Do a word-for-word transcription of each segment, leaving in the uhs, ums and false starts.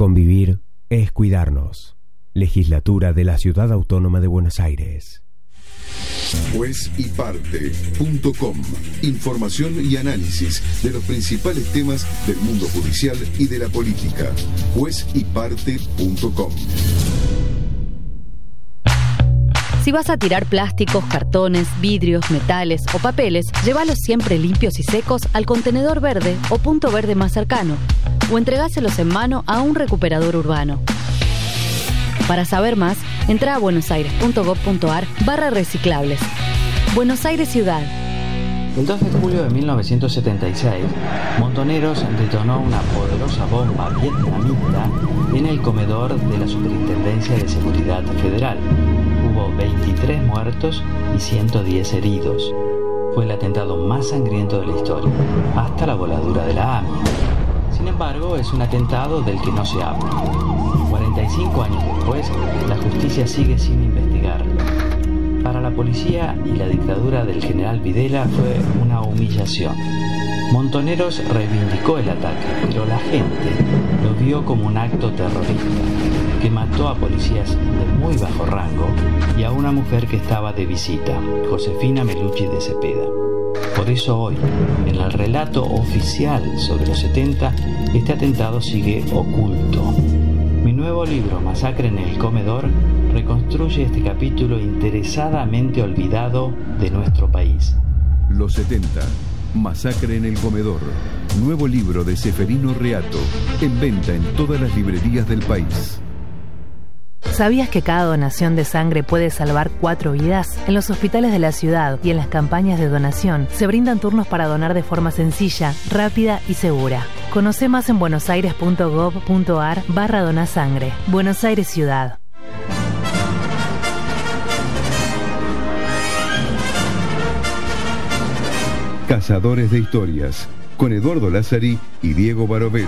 Convivir es cuidarnos. Legislatura de la Ciudad Autónoma de Buenos Aires. Juez y Parte punto com. Información y análisis de los principales temas del mundo judicial y de la política. Juez y Parte punto com. Si vas a tirar plásticos, cartones, vidrios, metales o papeles, llévalos siempre limpios y secos al contenedor verde o punto verde más cercano, o entregáselos en mano a un recuperador urbano. Para saber más, entra a buenosaires.gov.ar barra reciclables. Buenos Aires Ciudad. El dos de julio de mil novecientos setenta y seis, Montoneros detonó una poderosa bomba vietnamita en el comedor de la Superintendencia de Seguridad Federal. Hubo veintitrés muertos y ciento diez heridos. Fue el atentado más sangriento de la historia, hasta la voladura de la A M I A. Sin embargo, es un atentado del que no se habla. cuarenta y cinco años después, la justicia sigue sin investigarlo. Para la policía y la dictadura del general Videla fue una humillación. Montoneros reivindicó el ataque, pero la gente lo vio como un acto terrorista que mató a policías de muy bajo rango y a una mujer que estaba de visita, Josefina Melucci de Cepeda. Por eso hoy, en el relato oficial sobre los setenta, este atentado sigue oculto. Mi nuevo libro, Masacre en el Comedor, reconstruye este capítulo interesadamente olvidado de nuestro país. Los setenta. Masacre en el Comedor. Nuevo libro de Seferino Reato. En venta en todas las librerías del país. ¿Sabías que cada donación de sangre puede salvar cuatro vidas? En los hospitales de la ciudad y en las campañas de donación se brindan turnos para donar de forma sencilla, rápida y segura. Conoce más en buenosaires.gov.ar barra donasangre. Buenos Aires Ciudad. Cazadores de Historias, con Eduardo Lázari y Diego Barovero.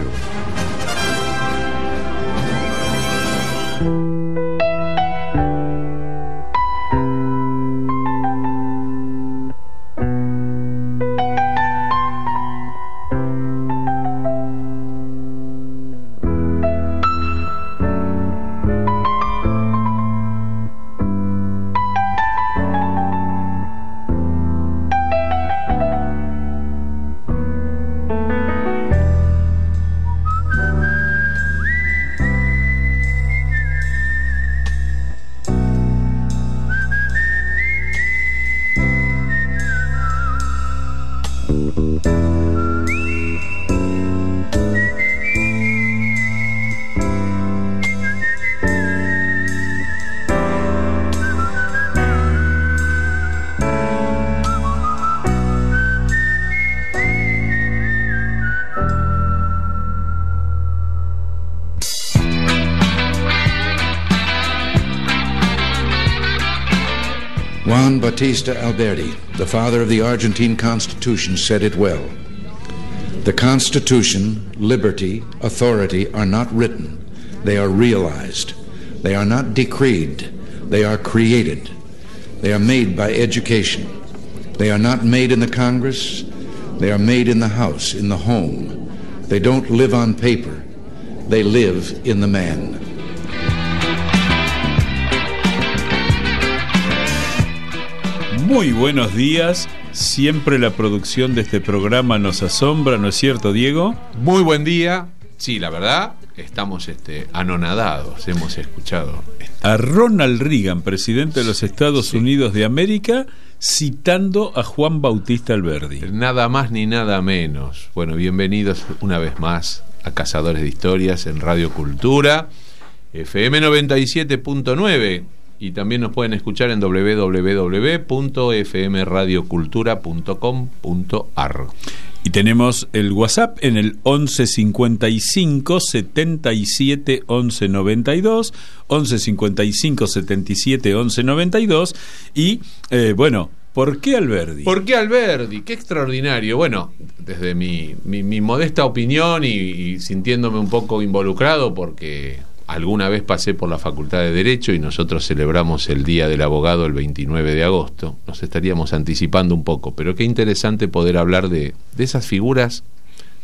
Juan Bautista Alberti, the father of the Argentine Constitution, said it well. The Constitution, liberty, authority are not written. They are realized. They are not decreed. They are created. They are made by education. They are not made in the Congress. They are made in the house, in the home. They don't live on paper. They live in the man. Muy buenos días. Siempre la producción de este programa nos asombra, ¿no es cierto, Diego? Muy buen día. Sí, la verdad, estamos este, anonadados. Hemos escuchado a Ronald Reagan, presidente de los Estados sí. Unidos de América, citando a Juan Bautista Alberti. Nada más ni nada menos. Bueno, bienvenidos una vez más a Cazadores de Historias en Radio Cultura, F M noventa y siete punto nueve. Y también nos pueden escuchar en doble u doble u doble u punto f m radio cultura punto com punto a r. Y tenemos el WhatsApp en el once cincuenta y cinco setenta y siete once noventa y dos, once cincuenta y cinco setenta y siete once noventa y dos. Y eh, bueno, ¿por qué Alberti? ¿Por qué Alberti? Qué extraordinario. Bueno, desde mi, mi, mi modesta opinión y, y sintiéndome un poco involucrado porque alguna vez pasé por la Facultad de Derecho y nosotros celebramos el Día del Abogado el veintinueve de agosto. Nos estaríamos anticipando un poco, pero qué interesante poder hablar de, de esas figuras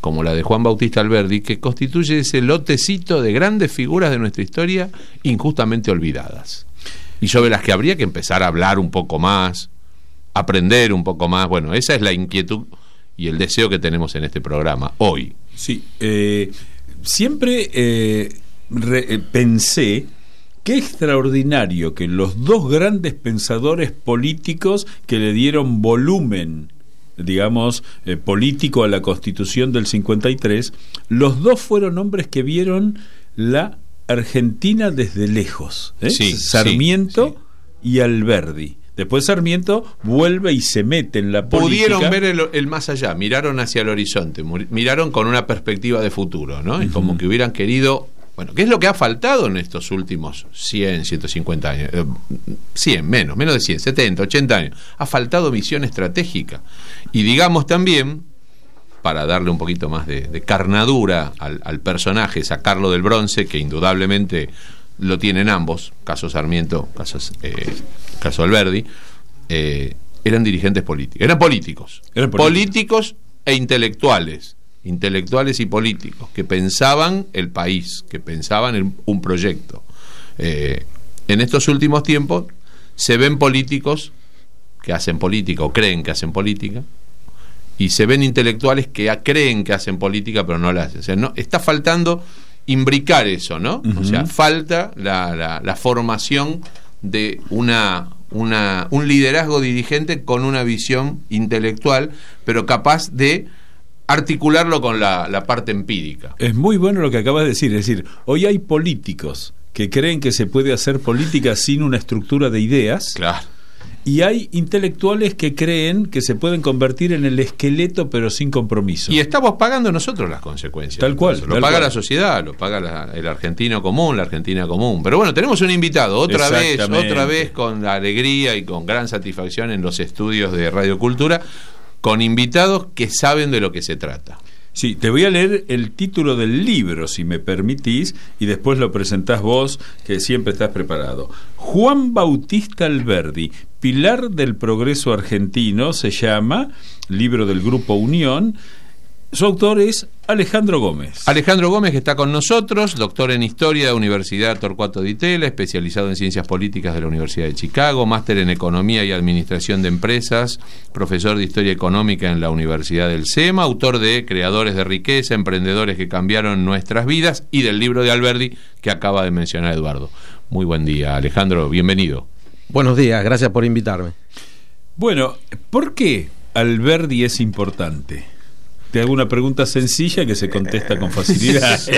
como la de Juan Bautista Alberdi, que constituye ese lotecito de grandes figuras de nuestra historia injustamente olvidadas, y sobre las que habría que empezar a hablar un poco más, aprender un poco más. Bueno, esa es la inquietud y el deseo que tenemos en este programa hoy. Sí, eh, siempre eh, re, eh, pensé qué extraordinario que los dos grandes pensadores políticos que le dieron volumen, digamos, eh, político a la Constitución del cincuenta y tres, los dos fueron hombres que vieron la Argentina desde lejos, ¿eh? Sí, Sarmiento sí, sí. y Alberdi. Después Sarmiento vuelve y se mete en la política. Pudieron ver el, el más allá, miraron hacia el horizonte, miraron con una perspectiva de futuro, ¿no? Uh-huh. Y como que hubieran querido, bueno, ¿qué es lo que ha faltado en estos últimos cien, ciento cincuenta años? Eh, cien, menos, menos de cien, setenta, ochenta años. Ha faltado visión estratégica. Y digamos también, para darle un poquito más de, de carnadura al, al personaje, sacarlo del bronce, que indudablemente lo tienen ambos, caso Sarmiento, casos, eh, caso Alberdi, eh, eran dirigentes políticos, eran políticos, eran políticos, políticos e intelectuales, intelectuales y políticos, que pensaban el país, que pensaban en un proyecto. Eh, en estos últimos tiempos se ven políticos que hacen política o creen que hacen política, y se ven intelectuales que creen que hacen política pero no la hacen. O sea, no, está faltando imbricar eso, ¿no? Uh-huh. O sea, falta la, la, la formación de una, una un liderazgo dirigente con una visión intelectual, pero capaz de articularlo con la, la parte empírica. Es muy bueno lo que acabas de decir, es decir, hoy hay políticos que creen que se puede hacer política sin una estructura de ideas. Claro. Y hay intelectuales que creen que se pueden convertir en el esqueleto pero sin compromiso. Y estamos pagando nosotros las consecuencias. Tal cual. Lo tal paga cual. la sociedad, lo paga la, el argentino común, la argentina común. Pero bueno, tenemos un invitado, otra vez, otra vez con alegría y con gran satisfacción en los estudios de Radio Cultura, con invitados que saben de lo que se trata. Sí, te voy a leer el título del libro, si me permitís, y después lo presentás vos, que siempre estás preparado. Juan Bautista Alberdi, Pilar del Progreso Argentino, se llama, libro del Grupo Unión. Su autor es Alejandro Gómez. Alejandro Gómez, que está con nosotros, doctor en Historia de la Universidad Torcuato Di Tella, especializado en Ciencias Políticas de la Universidad de Chicago, máster en Economía y Administración de Empresas, profesor de Historia Económica en la Universidad del SEMA, autor de Creadores de Riqueza, Emprendedores que Cambiaron Nuestras Vidas, y del libro de Alberdi que acaba de mencionar Eduardo. Muy buen día, Alejandro, bienvenido. Buenos días, gracias por invitarme. Bueno, ¿por qué Alberdi es importante? Te hago una pregunta sencilla que se contesta con facilidad. Sí,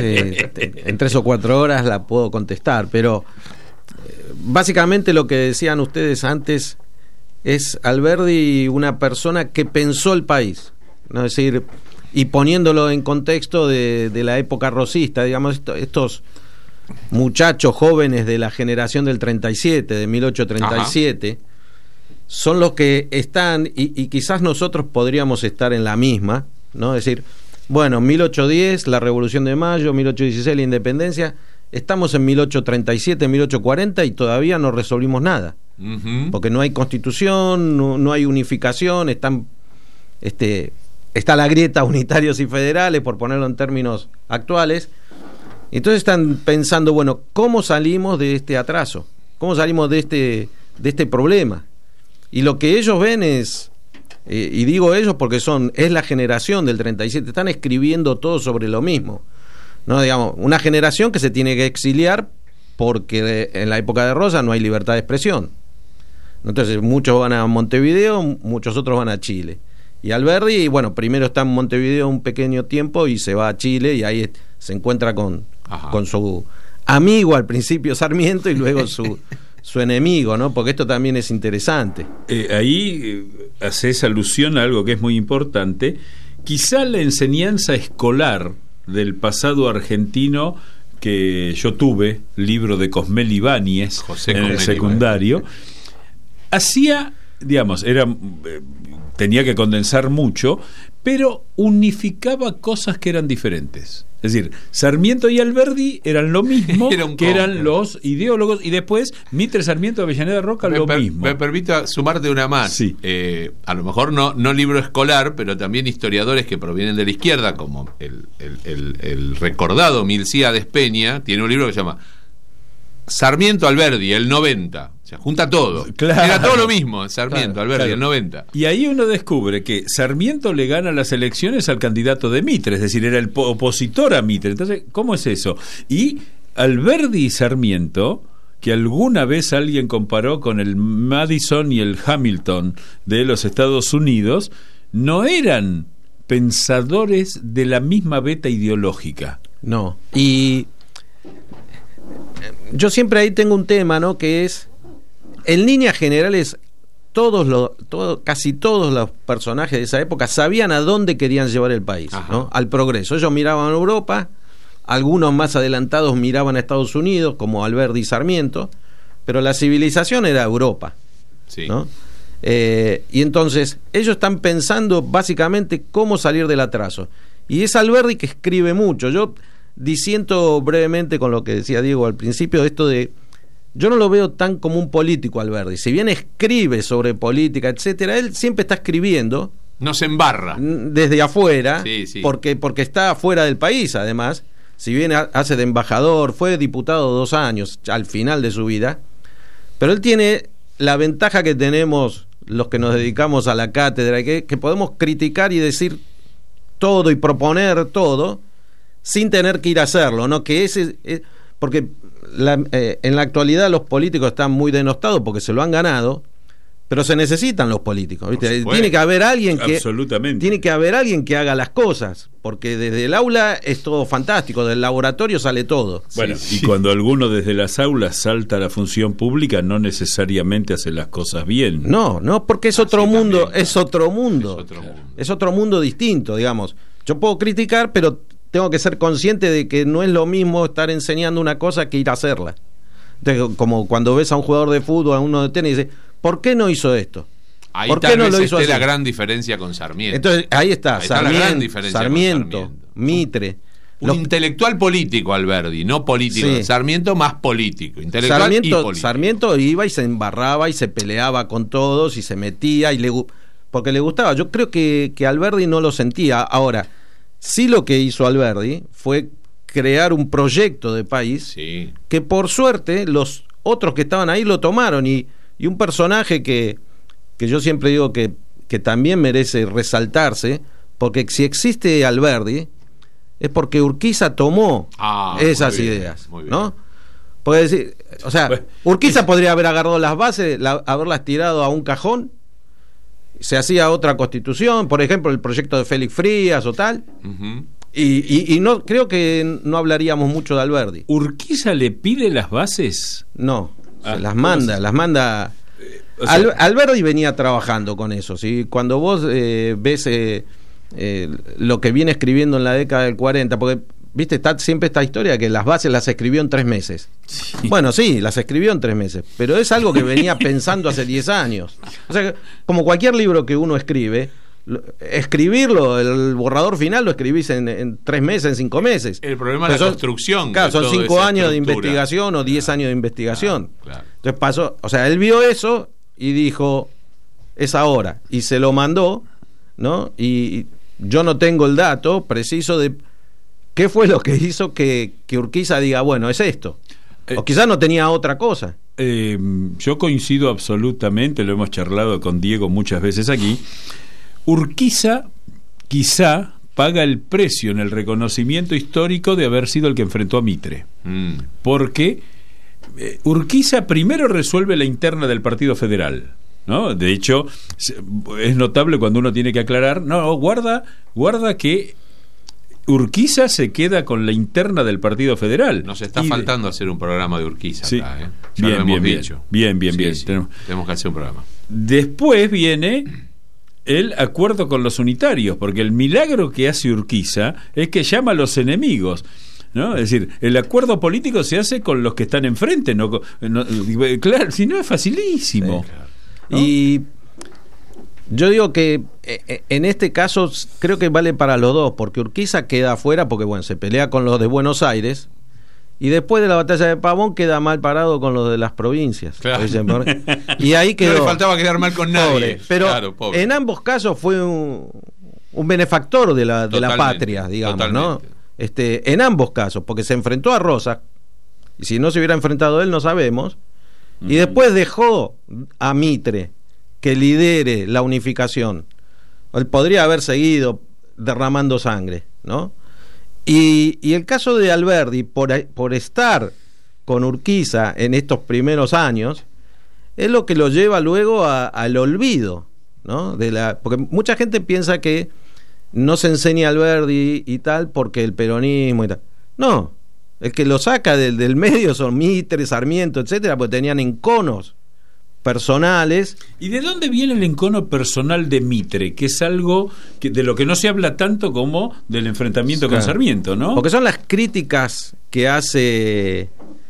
en tres o cuatro horas la puedo contestar, pero eh, básicamente lo que decían ustedes antes es Alberdi una persona que pensó el país, ¿no? Es decir, y poniéndolo en contexto de, de la época rosista, digamos, esto, estos muchachos jóvenes de la generación del treinta y siete, de mil ochocientos treinta y siete, ajá, son los que están, y, y quizás nosotros podríamos estar en la misma, ¿no? Es decir, bueno, mil ochocientos diez, la Revolución de Mayo, mil ochocientos dieciséis, la Independencia, estamos en mil ochocientos treinta y siete, mil ochocientos cuarenta y todavía no resolvimos nada. Uh-huh. Porque no hay constitución, no, no hay unificación, están, este, está la grieta unitarios y federales, por ponerlo en términos actuales. Entonces están pensando, bueno, ¿cómo salimos de este atraso? ¿Cómo salimos de este, de este problema? Y lo que ellos ven es... Eh, y digo ellos porque son es la generación del treinta y siete, están escribiendo todo sobre lo mismo, no, digamos, una generación que se tiene que exiliar porque de, en la época de Rosa no hay libertad de expresión. Entonces muchos van a Montevideo, muchos otros van a Chile. Y Alberdi, bueno, primero está en Montevideo un pequeño tiempo y se va a Chile y ahí se encuentra con, con su amigo al principio Sarmiento y luego su su enemigo, ¿no? Porque esto también es interesante. Eh, ahí eh, haces alusión a algo que es muy importante. Quizá la enseñanza escolar del pasado argentino que yo tuve, libro de Cosmel Ibáñez, José en Cosmel el secundario, Ibáñez, hacía, digamos, era eh, tenía que condensar mucho, pero unificaba cosas que eran diferentes. Es Es decir, Sarmiento y Alberdi eran lo mismo Era un que combo. eran los ideólogos, y después Mitre, Sarmiento, Avellaneda, Roca, Me, lo per- mismo. me permito sumarte una más. Sí. Eh, a lo mejor no, no libro escolar, pero también historiadores que provienen de la izquierda, como el, el, el, el recordado Milcíades Peña, tiene un libro que se llama Sarmiento Alberdi, el noventa. O sea, junta todo. Claro. Era todo lo mismo, Sarmiento, Claro, Alberdi, claro. el noventa. Y ahí uno descubre que Sarmiento le gana las elecciones al candidato de Mitre, es decir, era el po- opositor a Mitre. Entonces, ¿cómo es eso? Y Alberdi y Sarmiento, que alguna vez alguien comparó con el Madison y el Hamilton de los Estados Unidos, no eran pensadores de la misma beta ideológica. No. Y yo siempre ahí tengo un tema, ¿no? Que es, en líneas generales, todos los, todo, casi todos los personajes de esa época sabían a dónde querían llevar el país, ¿no? Al progreso. Ellos miraban a Europa, algunos más adelantados miraban a Estados Unidos, como Alberdi y Sarmiento, pero la civilización era Europa, Sí. ¿no? Eh, y entonces ellos están pensando básicamente cómo salir del atraso. Y es Alberdi que escribe mucho. Yo disiento brevemente con lo que decía Diego al principio, esto de, yo no lo veo tan como un político Alberdi. Si bien escribe sobre política, etcétera, él siempre está escribiendo No se embarra. desde afuera, Sí, sí. porque porque está fuera del país, además. Si bien ha- hace de embajador, fue diputado dos años al final de su vida, pero él tiene la ventaja que tenemos los que nos dedicamos a la cátedra, que, que podemos criticar y decir todo y proponer todo sin tener que ir a hacerlo, ¿no? Que ese, eh, porque la, eh, en la actualidad los políticos están muy denostados porque se lo han ganado, pero se necesitan los políticos, ¿viste? supuesto. Tiene que haber alguien que Absolutamente. tiene que haber alguien que haga las cosas, porque desde el aula es todo fantástico, del laboratorio sale todo. Bueno, Sí, y sí. cuando alguno desde las aulas salta a la función pública, no necesariamente hace las cosas bien. No, no, porque es Así otro mundo, también, es otro mundo. Es otro mundo. Es otro mundo distinto, digamos. Yo puedo criticar, pero tengo que ser consciente de que no es lo mismo estar enseñando una cosa que ir a hacerla. Entonces, como cuando ves a un jugador de fútbol, a uno de tenis, dice, ¿por qué no hizo esto? Ahí ¿Por qué tal no vez lo hizo esté la así? gran diferencia con Sarmiento. Entonces, ahí está, Ahí está la gran Sarmiento, diferencia con Sarmiento, Sarmiento. Mitre. Un Los- intelectual político, Alberdi, no político. Sí. Sarmiento más político. Intelectual y Sarmiento, político. Sarmiento iba y se embarraba y se peleaba con todos y se metía y le gu- porque le gustaba. Yo creo que, que Alberdi no lo sentía. Ahora, sí lo que hizo Alberdi fue crear un proyecto de país Sí. que por suerte los otros que estaban ahí lo tomaron y, y un personaje que, que yo siempre digo que, que también merece resaltarse, porque si existe Alberdi es porque Urquiza tomó Ah, esas muy bien, ideas, muy bien. ¿no? Puede decir, o sea, Bueno, Urquiza podría haber agarrado las bases, la- haberlas tirado a un cajón, se hacía otra constitución, por ejemplo, el proyecto de Félix Frías o tal, Ujú. y, y, y no creo que no hablaríamos mucho de Alberdi. ¿Urquiza le pide las bases? No, Ah, se las ¿cómo manda, se- las manda. o sea- Al- Alberdi venía trabajando con eso, ¿sí? Cuando vos eh, ves eh, eh, lo que viene escribiendo en la década del cuarenta, porque, viste, está siempre esta historia que las bases las escribió en tres meses. Bueno, sí, las escribió en tres meses, pero es algo que venía pensando hace diez años. O sea, como cualquier libro que uno escribe, lo- escribirlo, el borrador final lo escribís en, en tres meses, en cinco meses. El problema es la Pero son- construcción. Claro, de son toda cinco esa años de estructura. investigación o diez Claro, años de investigación. claro, claro. Entonces pasó, o sea, él vio eso y dijo, es ahora, y se lo mandó, ¿no? Y yo no tengo el dato preciso de qué fue lo que hizo que, que Urquiza diga, bueno, es esto. Eh, O quizás no tenía otra cosa. Eh, yo coincido absolutamente, lo hemos charlado con Diego muchas veces aquí. Urquiza quizá paga el precio en el reconocimiento histórico de haber sido el que enfrentó a Mitre, Mm. porque eh, Urquiza primero resuelve la interna del Partido Federal, ¿no? De hecho, se- es notable cuando uno tiene que aclarar, no, guarda, guarda que Urquiza se queda con la interna del Partido Federal. Nos está Y de- faltando hacer un programa de Urquiza Sí. acá, ¿eh? Ya Bien, lo hemos bien, bien. dicho. Bien, bien, Sí, bien. sí. Tenemos- Tenemos que hacer un programa. Después viene el acuerdo con los unitarios, porque el milagro que hace Urquiza es que llama a los enemigos, ¿no? Es decir, el acuerdo político se hace con los que están enfrente, no, con- no- claro, si no es facilísimo. Sí, ¿no? Y Yo digo que eh, en este caso creo que vale para los dos, porque Urquiza queda afuera porque bueno, se pelea con los de Buenos Aires y después de la batalla de Pavón queda mal parado con los de las provincias. Claro. Y ahí quedó. No le faltaba quedar mal con nadie. Pobre. Pero claro, pobre. En ambos casos fue un, un benefactor de la, de la patria, digamos, totalmente. ¿No? Este, en ambos casos, porque se enfrentó a Rosas, y si no se hubiera enfrentado a él no sabemos, uh-huh. y después dejó a Mitre que lidere la unificación. Él podría haber seguido derramando sangre, ¿no? Y, y el caso de Alberdi, por, por estar con Urquiza en estos primeros años, es lo que lo lleva luego a, al olvido, ¿no? De la, porque mucha gente piensa que no se enseña Alberdi y tal porque el peronismo y tal. No, el que lo saca del, del medio son Mitre, Sarmiento, etcétera, porque tenían enconos personales. ¿Y de dónde viene el encono personal de Mitre? Que es algo que, de lo que no se habla tanto como del enfrentamiento claro. con Sarmiento, ¿no? Porque son las críticas que hace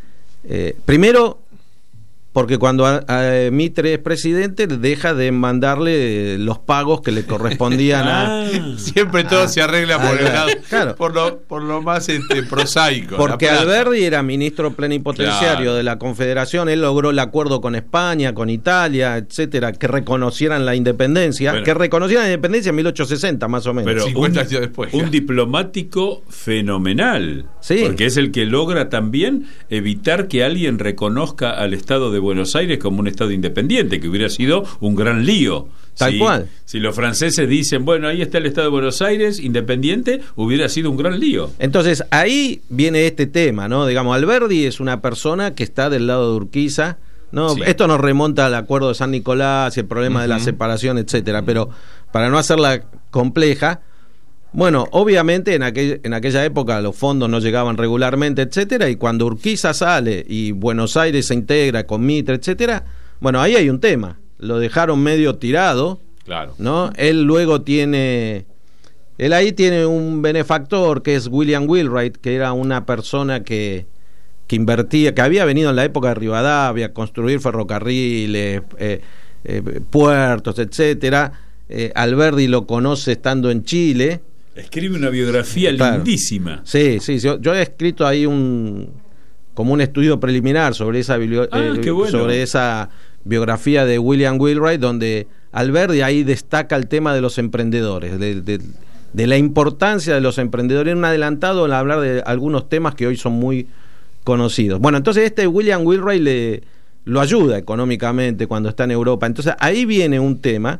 eh, primero porque cuando a, a Mitre es presidente deja de mandarle los pagos que le correspondían a... Ah, siempre todo a, se arregla por, a, el lado, claro. por, lo, por lo más este, prosaico. Porque Alberdi era ministro plenipotenciario claro. de la Confederación, él logró el acuerdo con España, con Italia, etcétera, que reconocieran la independencia, bueno, que reconocieran la independencia en mil ochocientos sesenta más o menos. Pero cincuenta un, años después. Un diplomático fenomenal, sí. porque es el que logra también evitar que alguien reconozca al Estado de Buenos Aires como un Estado independiente, que hubiera sido un gran lío. Tal si, cual. Si los franceses dicen, bueno, ahí está el Estado de Buenos Aires, independiente, hubiera sido un gran lío. Entonces, ahí viene este tema, ¿no? Digamos, Alberdi es una persona que está del lado de Urquiza, ¿no? Sí. Esto nos remonta al acuerdo de San Nicolás y el problema uh-huh. de la separación, etcétera, uh-huh. pero para no hacerla compleja, bueno, obviamente en aquel, en aquella época los fondos no llegaban regularmente, etcétera, y cuando Urquiza sale y Buenos Aires se integra con Mitre, etcétera, bueno, ahí hay un tema. Lo dejaron medio tirado, claro. ¿no? Él luego tiene, él ahí tiene un benefactor que es William Wheelwright, que era una persona que, que invertía, que había venido en la época de Rivadavia a construir ferrocarriles, eh, eh, puertos, etcétera. Eh, Alberdi lo conoce estando en Chile. Escribe una biografía claro. lindísima. Sí, sí, yo, yo he escrito ahí un como un estudio preliminar sobre esa biblio- ah, eh, qué bueno. sobre esa biografía de William Wheelwright, donde Alberdi ahí destaca el tema de los emprendedores, de, de, de la importancia de los emprendedores. En un adelantado al hablar de algunos temas que hoy son muy conocidos. Bueno, entonces este William Wheelwright le lo ayuda económicamente cuando está en Europa. Entonces ahí viene un tema.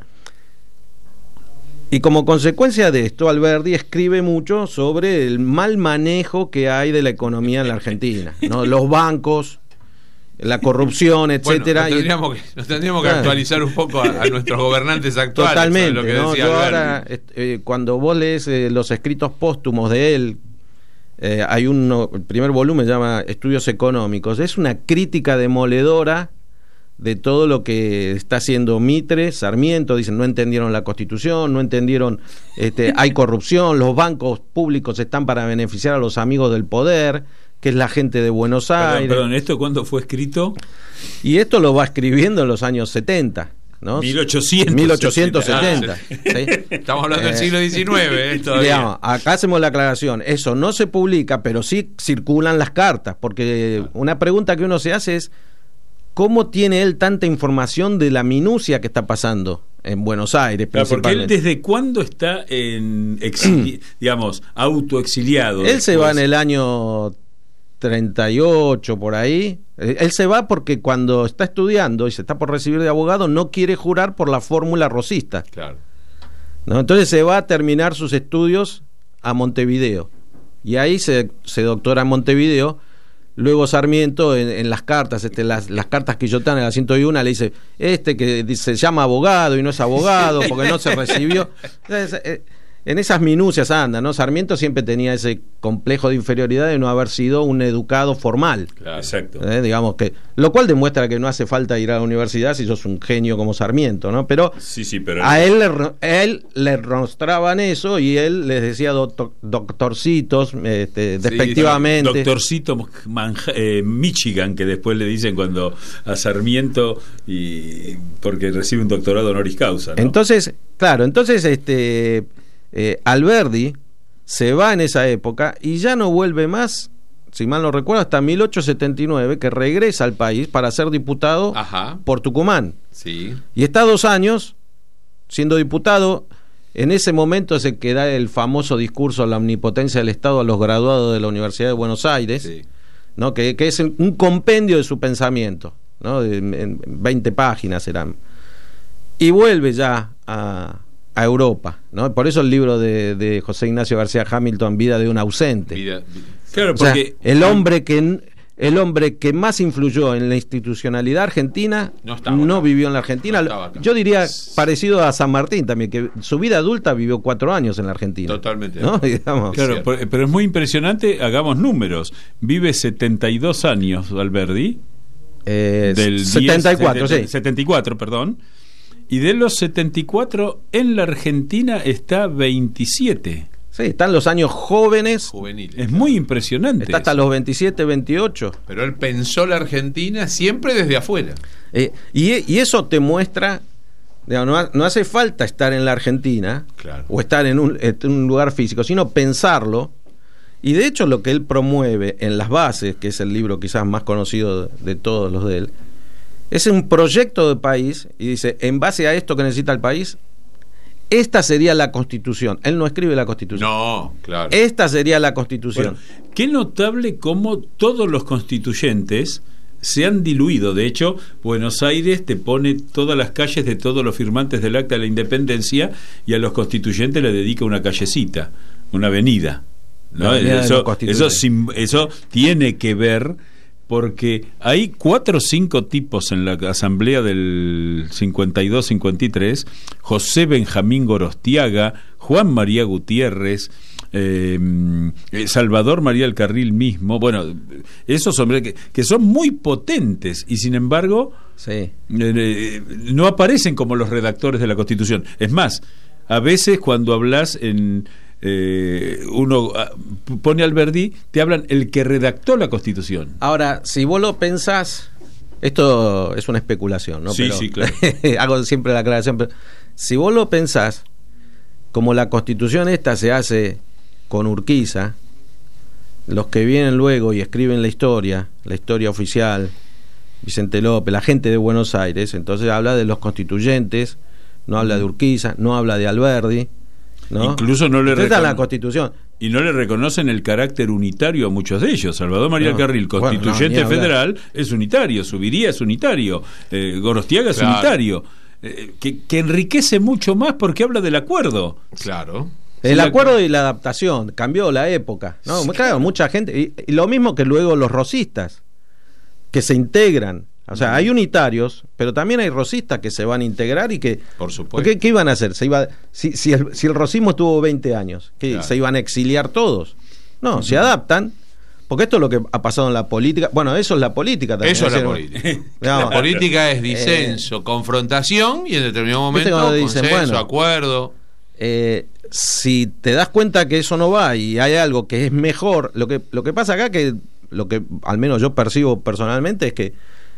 Y como consecuencia de esto, Alberdi escribe mucho sobre el mal manejo que hay de la economía en la Argentina, ¿no? Los bancos, la corrupción, etcétera. Bueno, nos tendríamos que, nos tendríamos que claro. actualizar un poco a, a nuestros gobernantes actuales. Totalmente, lo que ¿no? decía Yo Alberdi. ahora, eh, cuando vos lees eh, los escritos póstumos de él, eh, hay uno, el primer volumen se llama Estudios Económicos, es una crítica demoledora de todo lo que está haciendo Mitre, Sarmiento. Dicen, no entendieron la Constitución, no entendieron, este, hay corrupción, los bancos públicos están para beneficiar a los amigos del poder, que es la gente de Buenos Aires. Perdón, perdón, ¿esto cuándo fue escrito? Y esto lo va escribiendo en los años setenta, ¿no? mil ochocientos mil ochocientos setenta. Ah, sí. ¿Sí? Estamos hablando eh, del siglo diecinueve. Eh, digamos, acá hacemos la aclaración, eso no se publica, pero sí circulan las cartas, porque una pregunta que uno se hace es, ¿cómo tiene él tanta información de la minucia que está pasando en Buenos Aires? Claro, porque él desde cuándo está en exili- digamos, autoexiliado. Él se va en el año treinta y ocho por ahí. Él se va porque cuando está estudiando y se está por recibir de abogado no quiere jurar por la fórmula rosista. Claro. ¿No? Entonces se va a terminar sus estudios a Montevideo y ahí se, se doctora en Montevideo. Luego Sarmiento en, en las cartas, este, las, las cartas quillotanas, la ciento uno, le dice, este que dice, se llama abogado y no es abogado porque no se recibió. Entonces, eh, en esas minucias anda, ¿no? Sarmiento siempre tenía ese complejo de inferioridad de no haber sido un educado formal. Claro, exacto. Eh, digamos que, lo cual demuestra que no hace falta ir a la universidad si sos un genio como Sarmiento, ¿no? Pero, sí, sí, pero a él, le, a él le mostraban eso y él les decía doctor, doctorcitos, este, sí, despectivamente. Doctorcito Manja, eh, Michigan, que después le dicen cuando a Sarmiento, y porque recibe un doctorado honoris causa, ¿no? Entonces, claro, entonces este eh, Alberdi se va en esa época y ya no vuelve más, si mal no recuerdo, hasta mil ochocientos setenta y nueve, que regresa al país para ser diputado Ajá. por Tucumán. Sí. Y está dos años siendo diputado. En ese momento se que da el famoso discurso a la omnipotencia del Estado a los graduados de la Universidad de Buenos Aires, sí. ¿no? que, que es un compendio de su pensamiento, ¿no? de, en veinte páginas eran. Y vuelve ya a, a Europa, ¿no? Por eso el libro de, de José Ignacio García Hamilton, Vida de un ausente. Vida, vida. Claro, porque o sea, el hombre que el hombre que más influyó en la institucionalidad argentina no, estaba, no vivió en la Argentina. No Yo diría parecido a San Martín también, que su vida adulta vivió cuatro años en la Argentina. Totalmente. ¿No? Digamos. Claro, es pero es muy impresionante. Hagamos números. Vive setenta y dos años Alberdi. Eh, del setenta y cuatro, diez, sí. setenta y cuatro, perdón. Y de los setenta y cuatro, en la Argentina está veintisiete. Sí, están los años jóvenes. Juveniles. Es muy impresionante. Está hasta eso. los veintisiete, veintiocho. Pero él pensó la Argentina siempre desde afuera. Eh, y, y eso te muestra, digamos, no, ha, no hace falta estar en la Argentina, claro. o estar en un, en un lugar físico, sino pensarlo. Y de hecho lo que él promueve en Las Bases, que es el libro quizás más conocido de, de todos los de él, es un proyecto de país, y dice, en base a esto que necesita el país, esta sería la Constitución. Él no escribe la Constitución. No, claro. Esta sería la Constitución. Bueno, qué notable cómo todos los constituyentes se han diluido. De hecho, Buenos Aires te pone todas las calles de todos los firmantes del Acta de la Independencia y a los constituyentes le dedica una callecita, una avenida, ¿no? Eso, eso, eso tiene que ver, porque hay cuatro o cinco tipos en la asamblea del cincuenta y dos cincuenta y tres: José Benjamín Gorostiaga, Juan María Gutiérrez, eh, Salvador María del Carril mismo. Bueno, esos hombres que, que son muy potentes y sin embargo sí. eh, no aparecen como los redactores de la Constitución. Es más, a veces cuando hablas en Eh, uno pone Alberdi, te hablan el que redactó la Constitución. Ahora, si vos lo pensás, esto es una especulación, ¿no? Sí, pero, sí, claro. hago siempre la aclaración, pero si vos lo pensás, como la Constitución esta se hace con Urquiza, los que vienen luego y escriben la historia, la historia oficial, Vicente López, la gente de Buenos Aires, entonces habla de los constituyentes, no habla de Urquiza, no habla de Alberdi, ¿no? Incluso no le recono- la Constitución. Y no le reconocen el carácter unitario a muchos de ellos. Salvador María no, Carril, constituyente bueno, no, federal, es unitario. Subiría es unitario. Eh, Gorostiaga es claro. unitario. Eh, que, que enriquece mucho más porque habla del acuerdo. Claro. El acuerdo y la adaptación cambió la época, ¿no? Sí, claro, mucha gente. Y, y lo mismo que luego los rosistas, que se integran. O sea, hay unitarios, pero también hay rosistas que se van a integrar y que... Por supuesto. ¿Qué, qué iban a hacer? Se iba, si, si, el, si el rosismo estuvo veinte años, ¿qué, claro. ¿se iban a exiliar todos? No, uh-huh. se adaptan, porque esto es lo que ha pasado en la política. Bueno, eso es la política también. Eso es la política. La política es disenso, eh, confrontación y en determinado momento dicen, consenso, bueno, acuerdo. Eh, si te das cuenta que eso no va y hay algo que es mejor, lo que, lo que pasa acá, que lo que al menos yo percibo personalmente es que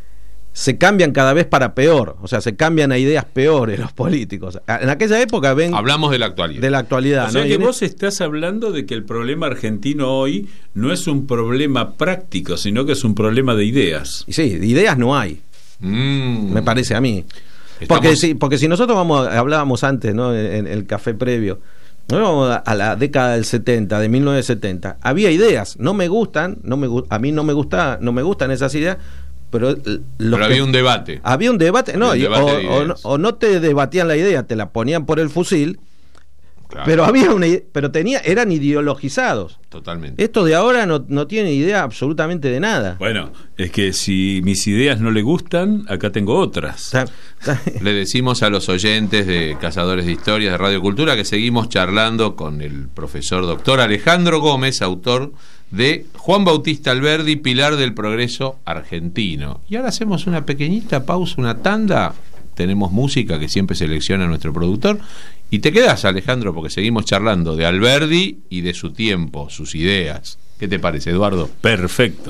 se cambian cada vez para peor, o sea, se cambian a ideas peores los políticos. En aquella época ven... Hablamos de la actualidad. De la actualidad. O sea, ¿no? que vos estás hablando de que el problema argentino hoy no es un problema práctico, sino que es un problema de ideas. Y sí, de ideas no hay, mm. me parece a mí. Estamos... Porque si, porque si nosotros vamos, hablábamos antes, ¿no? En, en el café previo, nos vamos a la década del setenta, de mil novecientos setenta, había ideas, no me gustan, no me, a mí no me gusta, no me gustan esas ideas, pero, pero había un debate había un debate no un debate o, o, o no te debatían la idea, te la ponían por el fusil Claro. Pero había una, pero tenía, eran ideologizados. Totalmente. Esto de ahora no, no tiene idea absolutamente de nada. Bueno, es que si mis ideas no le gustan, acá tengo otras. Le decimos a los oyentes de Cazadores de Historias de Radio Cultura que seguimos charlando con el profesor doctor Alejandro Gómez, autor de Juan Bautista Alberdi, Pilar del Progreso Argentino. Y ahora hacemos una pequeñita pausa, una tanda. Tenemos música que siempre selecciona nuestro productor. Y te quedas, Alejandro, porque seguimos charlando de Alberdi y de su tiempo, sus ideas. ¿Qué te parece, Eduardo? Perfecto.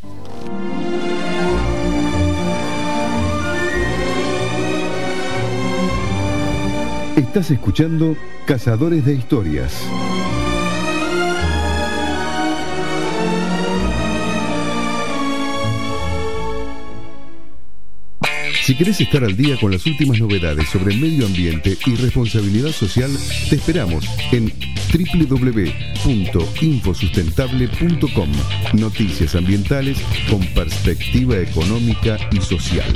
Estás escuchando Cazadores de Historias. Si querés estar al día con las últimas novedades sobre el medio ambiente y responsabilidad social, te esperamos en doble u doble u doble u punto infosustentable punto com. Noticias ambientales con perspectiva económica y social.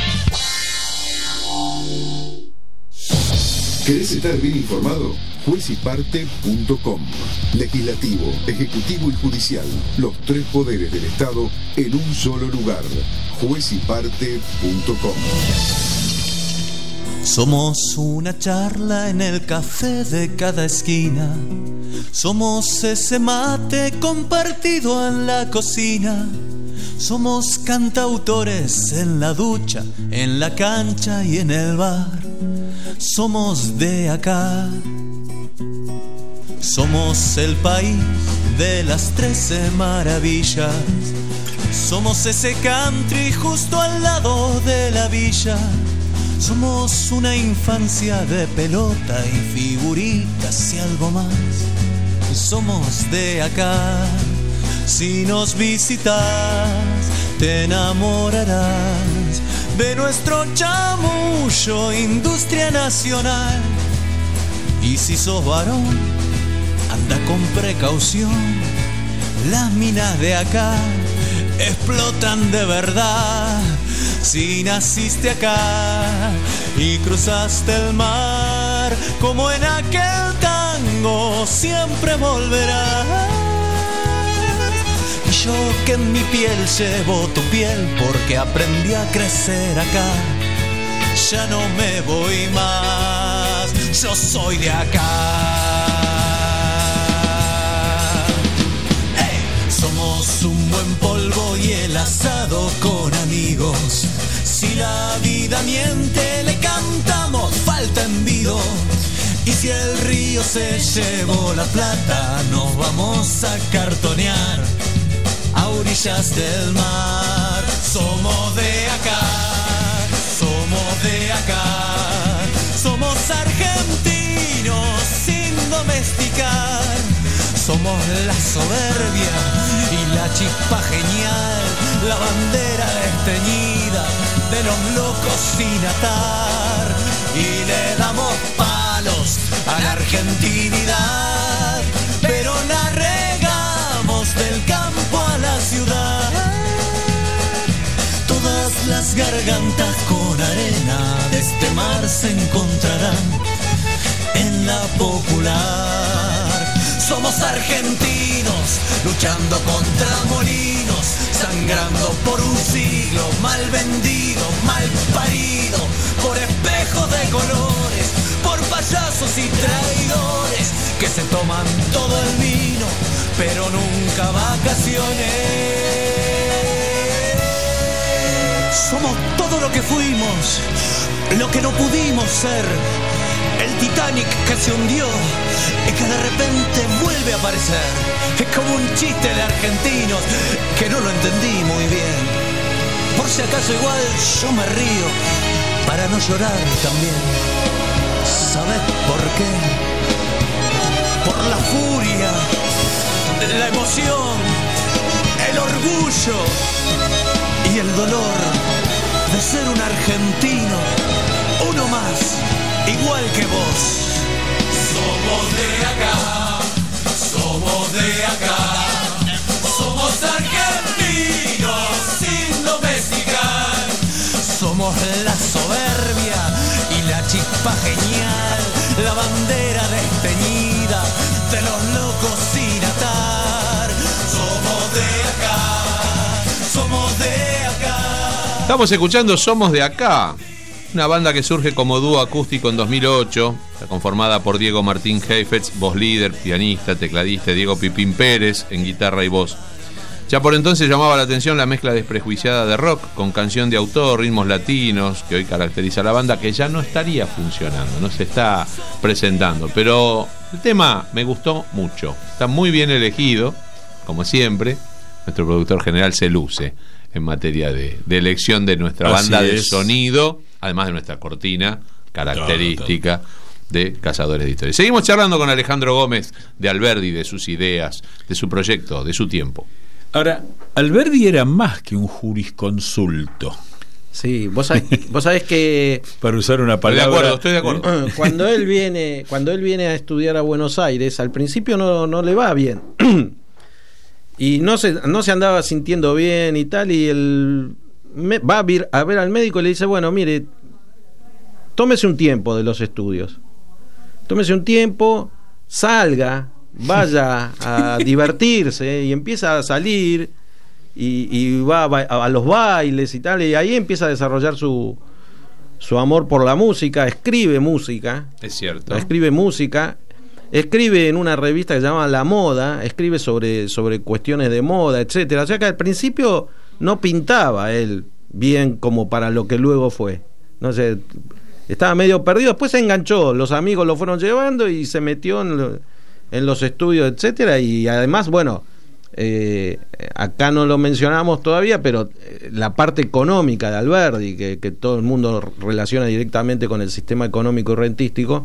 ¿Querés estar bien informado? juez y parte punto com. Legislativo, Ejecutivo y Judicial. Los tres poderes del Estado en un solo lugar. juez y parte punto com. Somos una charla en el café de cada esquina. Somos ese mate compartido en la cocina. Somos cantautores en la ducha, en la cancha y en el bar. Somos de acá. Somos el país de las trece maravillas. Somos ese country justo al lado de la villa. Somos una infancia de pelota y figuritas y algo más. Somos de acá. Si nos visitas, te enamorarás de nuestro chamullo, industria nacional. Y si sos varón, anda con precaución. Las minas de acá explotan de verdad. Si naciste acá y cruzaste el mar, como en aquel tango, siempre volverás. Y yo que en mi piel llevo tu piel, porque aprendí a crecer acá, ya no me voy más, yo soy de acá. Somos un buen polvo y el asado con amigos. Si la vida miente, le cantamos falta envido. Y si el río se llevó la plata, nos vamos a cartonear a orillas del mar. Somos de acá, somos de acá. Somos argentinos sin domesticar. Somos la soberbia y la chispa genial, la bandera desteñida de los locos sin atar. Y le damos palos a la argentinidad, pero la regamos del campo a la ciudad. Todas las gargantas con arena de este mar se encontrarán en la popular. Somos argentinos, luchando contra molinos, sangrando por un siglo, mal vendido, mal parido, por espejos de colores, por payasos y traidores, que se toman todo el vino, pero nunca vacaciones. Somos todo lo que fuimos, lo que no pudimos ser. El Titanic que se hundió y que de repente vuelve a aparecer. Es como un chiste de argentinos que no lo entendí muy bien. Por si acaso igual yo me río para no llorar también. ¿Sabes por qué? Por la furia, la emoción, el orgullo y el dolor de ser un argentino, uno más, igual que vos. Somos de acá, somos de acá, somos argentinos sin domesticar. Somos la soberbia y la chispa genial, la bandera desteñida Estamos escuchando Somos de Acá, una banda que surge como dúo acústico en dos mil ocho, está conformada por Diego Martín Heifetz, voz líder, pianista, tecladista, Diego Pipín Pérez en guitarra y voz. Ya por entonces llamaba la atención la mezcla desprejuiciada de rock con canción de autor, ritmos latinos, que hoy caracteriza a la banda, que ya no estaría funcionando, no se está presentando. Pero el tema me gustó mucho, está muy bien elegido, como siempre. Nuestro productor general se luce en materia de, de elección de nuestra Así banda de es. sonido, además de nuestra cortina característica de Cazadores de Historias. Seguimos charlando con Alejandro Gómez de Alberdi, de sus ideas, de su proyecto, de su tiempo. Ahora, Alberdi era más que un jurisconsulto. Sí, vos sabés, vos sabés que para usar una palabra. Estoy de acuerdo, estoy de acuerdo. Cuando él viene, cuando él viene a estudiar a Buenos Aires, al principio no, no le va bien. Y no se, no se andaba sintiendo bien y tal, y él me, va a, vir, a ver al médico y le dice, bueno, mire, tómese un tiempo de los estudios. Tómese un tiempo, salga, vaya a divertirse, y empieza a salir y, y va a, a los bailes y tal, y ahí empieza a desarrollar su, su amor por la música, escribe música. Es cierto. Escribe música, escribe en una revista que se llama La Moda, escribe sobre, sobre cuestiones de moda, etcétera. O sea que al principio no pintaba él bien como para lo que luego fue. No sé, estaba medio perdido, después se enganchó, los amigos lo fueron llevando y se metió en lo, en los estudios, etcétera, y además, bueno, eh, acá no lo mencionamos todavía, pero eh, la parte económica de Alberdi, que, que todo el mundo relaciona directamente con el sistema económico y rentístico,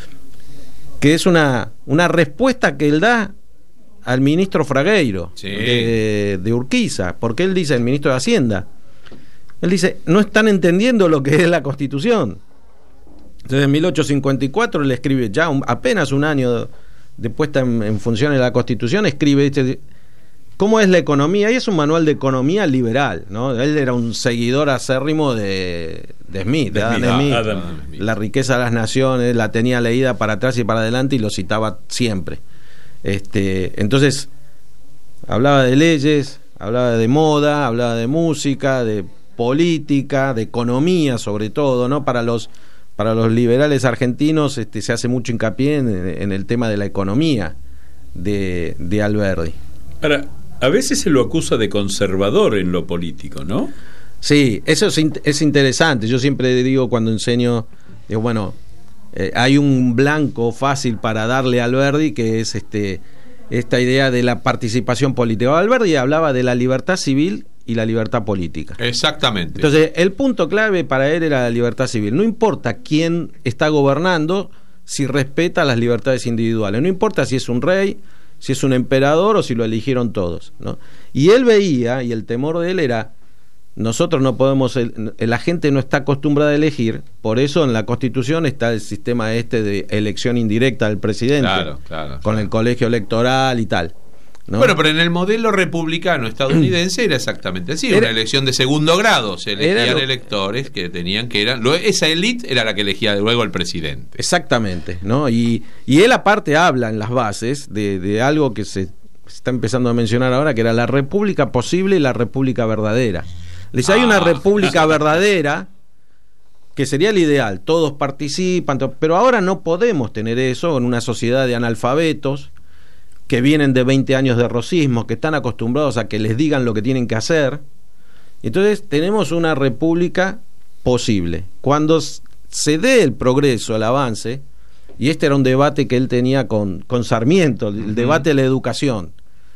que es una, una respuesta que él da al ministro Fragueiro, sí. de, de Urquiza, porque él dice, el ministro de Hacienda, él dice, no están entendiendo lo que es la Constitución. Entonces en mil ochocientos cincuenta y cuatro le escribe, ya un, apenas un año de puesta en, en función de la Constitución, escribe este, cómo es la economía, y es un manual de economía liberal, ¿no? Él era un seguidor acérrimo de, de Smith, de, de Adam, Smith, Adam Smith. La riqueza de las naciones, la tenía leída para atrás y para adelante y lo citaba siempre. Este, entonces, hablaba de leyes, hablaba de moda, hablaba de música, de política, de economía sobre todo, ¿no? Para los Para los liberales argentinos este, se hace mucho hincapié en, en el tema de la economía de, de Alberdi. Ahora, a veces se lo acusa de conservador en lo político, ¿no? Sí, eso es, es interesante. Yo siempre digo cuando enseño, digo, bueno, eh, hay un blanco fácil para darle a Alberdi, que es este esta idea de la participación política. Alberdi hablaba de la libertad civil y la libertad política. Exactamente. Entonces, el punto clave para él era la libertad civil. No importa quién está gobernando, si respeta las libertades individuales. No importa si es un rey, si es un emperador o si lo eligieron todos, ¿no? Y él veía, y el temor de él era, nosotros no podemos, el, la gente no está acostumbrada a elegir, por eso en la Constitución está el sistema este de elección indirecta del presidente, claro, claro, con claro. el colegio electoral y tal, ¿no? Bueno, pero en el modelo republicano estadounidense era exactamente así, era, una elección de segundo grado, se elegían lo, electores que tenían que eran, esa élite era la que elegía luego el presidente. Exactamente, ¿no? Y, y él aparte habla en las bases de, de algo que se está empezando a mencionar ahora, que era la república posible y la república verdadera. Les hay ah. una república verdadera que sería el ideal, todos participan, pero ahora no podemos tener eso en una sociedad de analfabetos que vienen de veinte años de rosismo, que están acostumbrados a que les digan lo que tienen que hacer. Entonces tenemos una república posible. Cuando se dé el progreso, el avance, y este era un debate que él tenía con, con Sarmiento, el uh-huh. debate de la educación,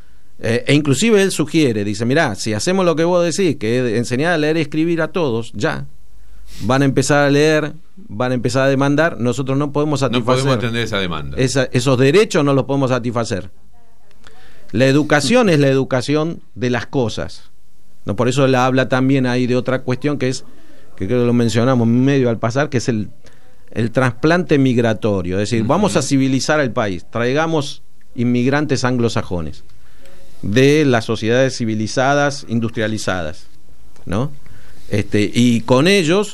eh, e inclusive él sugiere, dice, mirá, si hacemos lo que vos decís, que es enseñar a leer y escribir a todos, ya, van a empezar a leer, van a empezar a demandar, nosotros no podemos satisfacer. No podemos atender esa demanda. Esa, esos derechos no los podemos satisfacer. La educación es la educación de las cosas, ¿no? Por eso él habla también ahí de otra cuestión que es, que creo que lo mencionamos medio al pasar, que es el, el trasplante migratorio. Es decir, uh-huh. vamos a civilizar el país, traigamos inmigrantes anglosajones de las sociedades civilizadas, industrializadas, ¿no? Este, y con ellos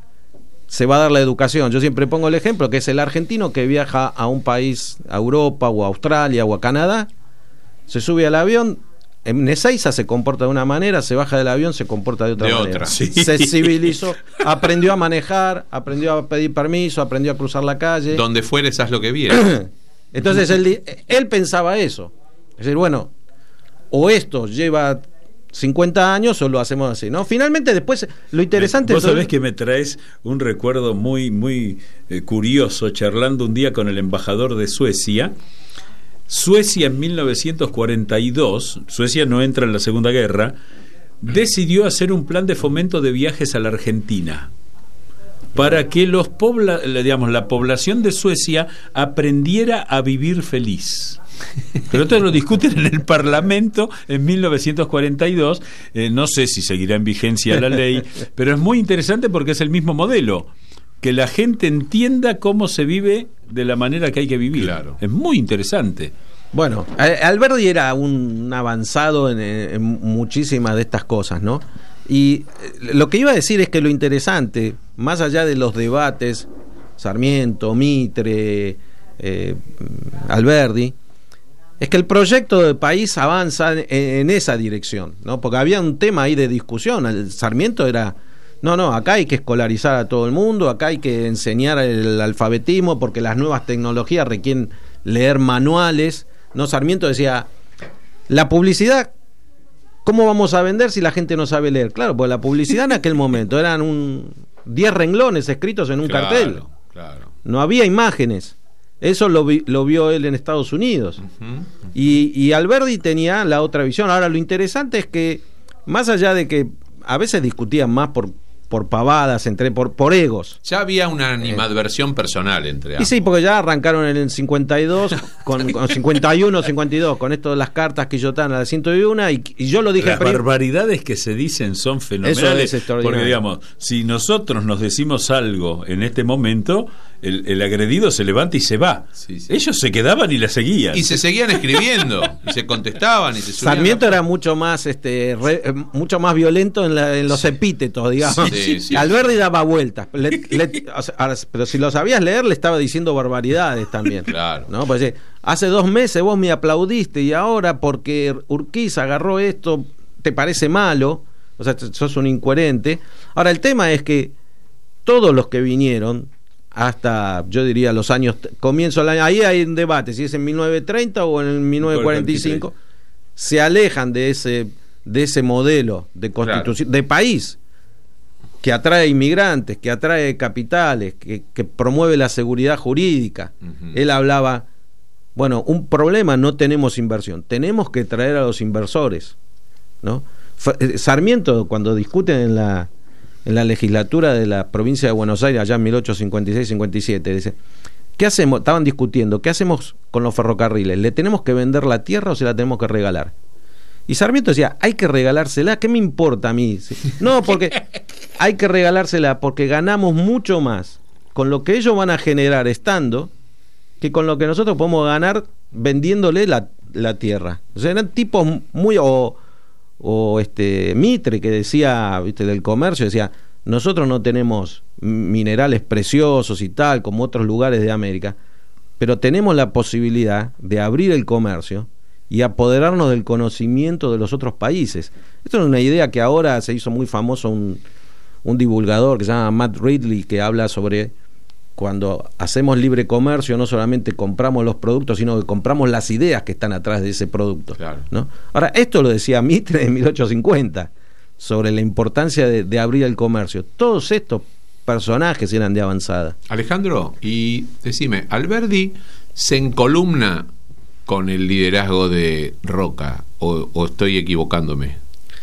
se va a dar la educación. Yo siempre pongo el ejemplo que es el argentino que viaja a un país, a Europa o a Australia o a Canadá, se sube al avión, en Ezeiza se comporta de una manera, se baja del avión, se comporta de otra de manera. Otra, sí. Se civilizó, aprendió a manejar, aprendió a pedir permiso, aprendió a cruzar la calle. Donde fueres, haz lo que vieres. Entonces él, él pensaba eso. Es decir, bueno, o esto lleva cincuenta años o lo hacemos así, ¿no? Finalmente después, lo interesante... Vos es sabés que me traes un recuerdo muy, muy eh, curioso, charlando un día con el embajador de Suecia. Suecia en mil novecientos cuarenta y dos, Suecia no entra en la Segunda Guerra, decidió hacer un plan de fomento de viajes a la Argentina para que los pobla, digamos, la población de Suecia aprendiera a vivir feliz. Pero esto lo discuten en el Parlamento en mil novecientos cuarenta y dos, eh, no sé si seguirá en vigencia la ley, pero es muy interesante porque es el mismo modelo, que la gente entienda cómo se vive de la manera que hay que vivir. Claro. Es muy interesante. Bueno, Alberdi era un avanzado en, en muchísimas de estas cosas, ¿no? Y lo que iba a decir es que lo interesante, más allá de los debates, Sarmiento, Mitre, eh, Alberdi, es que el proyecto de país avanza en, en esa dirección, ¿no? Porque había un tema ahí de discusión. El Sarmiento era... No, no, acá hay que escolarizar a todo el mundo, acá hay que enseñar el alfabetismo porque las nuevas tecnologías requieren leer manuales. No, Sarmiento decía, la publicidad, ¿cómo vamos a vender si la gente no sabe leer? Claro, pues la publicidad en aquel momento eran un diez renglones escritos en un claro, cartel. Claro. No había imágenes. Eso lo, vi, lo vio él en Estados Unidos. Uh-huh, uh-huh. Y, y Alberdi tenía la otra visión. Ahora, lo interesante es que, más allá de que a veces discutían más por por pavadas, entre por, por egos. Ya había una animadversión personal entre ambos. Y sí, porque ya arrancaron en el cincuenta y dos, con, con cincuenta y uno, cincuenta y dos, con esto de las cartas que yo tan a la ciento uno, y, y yo lo dije... Las prim- barbaridades que se dicen son fenomenales. Eso es extraordinario. Porque, digamos, si nosotros nos decimos algo en este momento, el, el agredido se levanta y se va. Sí, sí. Ellos se quedaban y la seguían. Y se seguían escribiendo, y se contestaban, y se subían. Sarmiento era mucho más, este, re, mucho más violento en, la, en los epítetos, digamos. Sí. Sí, sí, Alberdi daba vueltas, le, le, o sea, ahora, pero si lo sabías leer le estaba diciendo barbaridades también. Claro. ¿No? Pues, hace dos meses vos me aplaudiste y ahora porque Urquiza agarró esto te parece malo, o sea, sos un incoherente. Ahora el tema es que todos los que vinieron hasta, yo diría, los años, comienzo del año, ahí hay un debate si es en mil novecientos treinta o en mil novecientos cuarenta y cinco, se alejan de ese de ese modelo de constitución, claro, de país que atrae inmigrantes, que atrae capitales, que, que promueve la seguridad jurídica. Uh-huh. Él hablaba, bueno, un problema, no tenemos inversión, tenemos que traer a los inversores, ¿no? Sarmiento, cuando discuten en la en la legislatura de la provincia de Buenos Aires, allá en mil ochocientos cincuenta y seis cincuenta y siete, dice, ¿qué hacemos? Estaban discutiendo, ¿qué hacemos con los ferrocarriles? ¿Le tenemos que vender la tierra o se la tenemos que regalar? Y Sarmiento decía, hay que regalársela, ¿qué me importa a mí? No, porque hay que regalársela porque ganamos mucho más con lo que ellos van a generar estando que con lo que nosotros podemos ganar vendiéndole la, la tierra. O sea, eran tipos muy... O, o este Mitre, que decía, viste, del comercio, decía, nosotros no tenemos minerales preciosos y tal, como otros lugares de América, pero tenemos la posibilidad de abrir el comercio y apoderarnos del conocimiento de los otros países. Esto es una idea que ahora se hizo muy famoso un, un divulgador que se llama Matt Ridley, que habla sobre cuando hacemos libre comercio no solamente compramos los productos, sino que compramos las ideas que están atrás de ese producto, claro, ¿no? Ahora, esto lo decía Mitre en mil ochocientos cincuenta, sobre la importancia de, de abrir el comercio. Todos estos personajes eran de avanzada. Alejandro, y decime, ¿Alberdi se encolumna con el liderazgo de Roca o, o estoy equivocándome?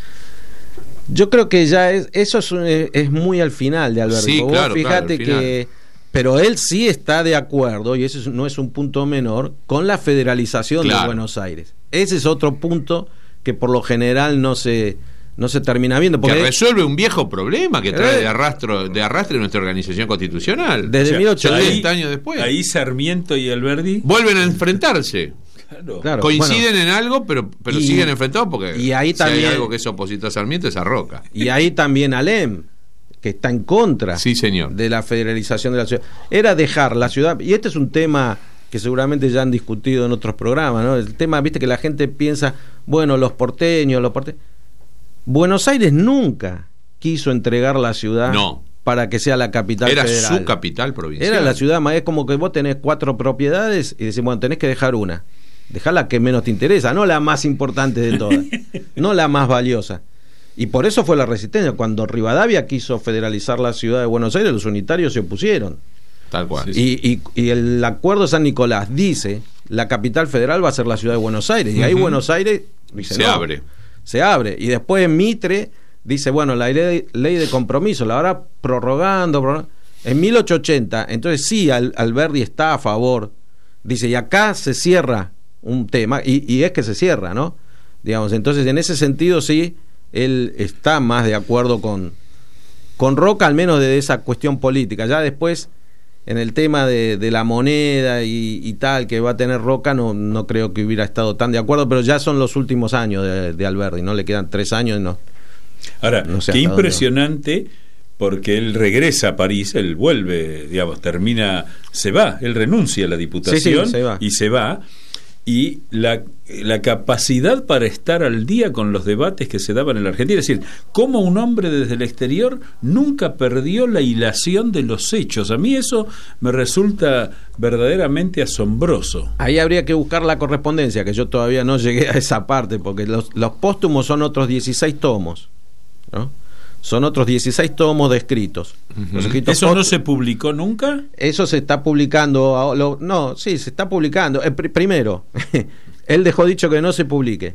Yo creo que ya es, eso es, es muy al final de Alberdi. Sí, vos claro, fíjate claro, que, pero él sí está de acuerdo, y eso no es un punto menor, con la federalización, claro, de Buenos Aires. Ese es otro punto que por lo general no se no se termina viendo, porque que resuelve un viejo problema que trae de arrastro de arrastre nuestra organización constitucional. Desde, o sea, mil ochocientos años después. Ahí Sarmiento y Alberdi vuelven a enfrentarse. Claro. Claro, coinciden bueno, en algo, pero pero y, siguen enfrentados porque y ahí si también, hay algo que es opositor a Sarmiento es a Roca. Y ahí también Alem, que está en contra, sí, señor, de la federalización de la ciudad. Era dejar la ciudad, y este es un tema que seguramente ya han discutido en otros programas, ¿no? El tema, viste, que la gente piensa, bueno, los porteños, los porteños. Buenos Aires nunca quiso entregar la ciudad no. para que sea la capital Era federal. Era su capital provincial. Era la ciudad, más es como que vos tenés cuatro propiedades y decís, bueno, tenés que dejar una. Dejá la que menos te interesa, no la más importante de todas, no la más valiosa. Y por eso fue la resistencia. Cuando Rivadavia quiso federalizar la ciudad de Buenos Aires, los unitarios se opusieron. Tal cual. Y, y, y el acuerdo de San Nicolás dice, la capital federal va a ser la ciudad de Buenos Aires. Y ahí uh-huh. Buenos Aires dice, se no, abre. Se abre. Y después Mitre dice, bueno, la ley, ley de compromiso, la habrá prorrogando, prorrogando. En mil ochocientos ochenta, entonces sí, Al, Alberdi está a favor. Dice, y acá se cierra un tema, y, y es que se cierra, ¿no? Digamos, entonces en ese sentido sí, él está más de acuerdo con, con Roca, al menos de esa cuestión política. Ya después, en el tema de, de la moneda y, y tal que va a tener Roca, no, no creo que hubiera estado tan de acuerdo, pero ya son los últimos años de, de Alberdi, no le quedan tres años. No, Ahora, no sé qué impresionante, dónde. Porque él regresa a París, él vuelve, digamos, termina, se va, él renuncia a la diputación sí, sí, se va. y se va. Y la, la capacidad para estar al día con los debates que se daban en la Argentina, es decir, cómo un hombre desde el exterior nunca perdió la hilación de los hechos. A mí eso me resulta verdaderamente asombroso. Ahí habría que buscar la correspondencia, que yo todavía no llegué a esa parte, porque los, los póstumos son otros dieciséis tomos, ¿no? Son otros dieciséis tomos de escritos. Uh-huh. Los escritos ¿Eso post- no se publicó nunca? Eso se está publicando. Lo, no, sí, se está publicando. Eh, pr- primero, él dejó dicho que no se publique.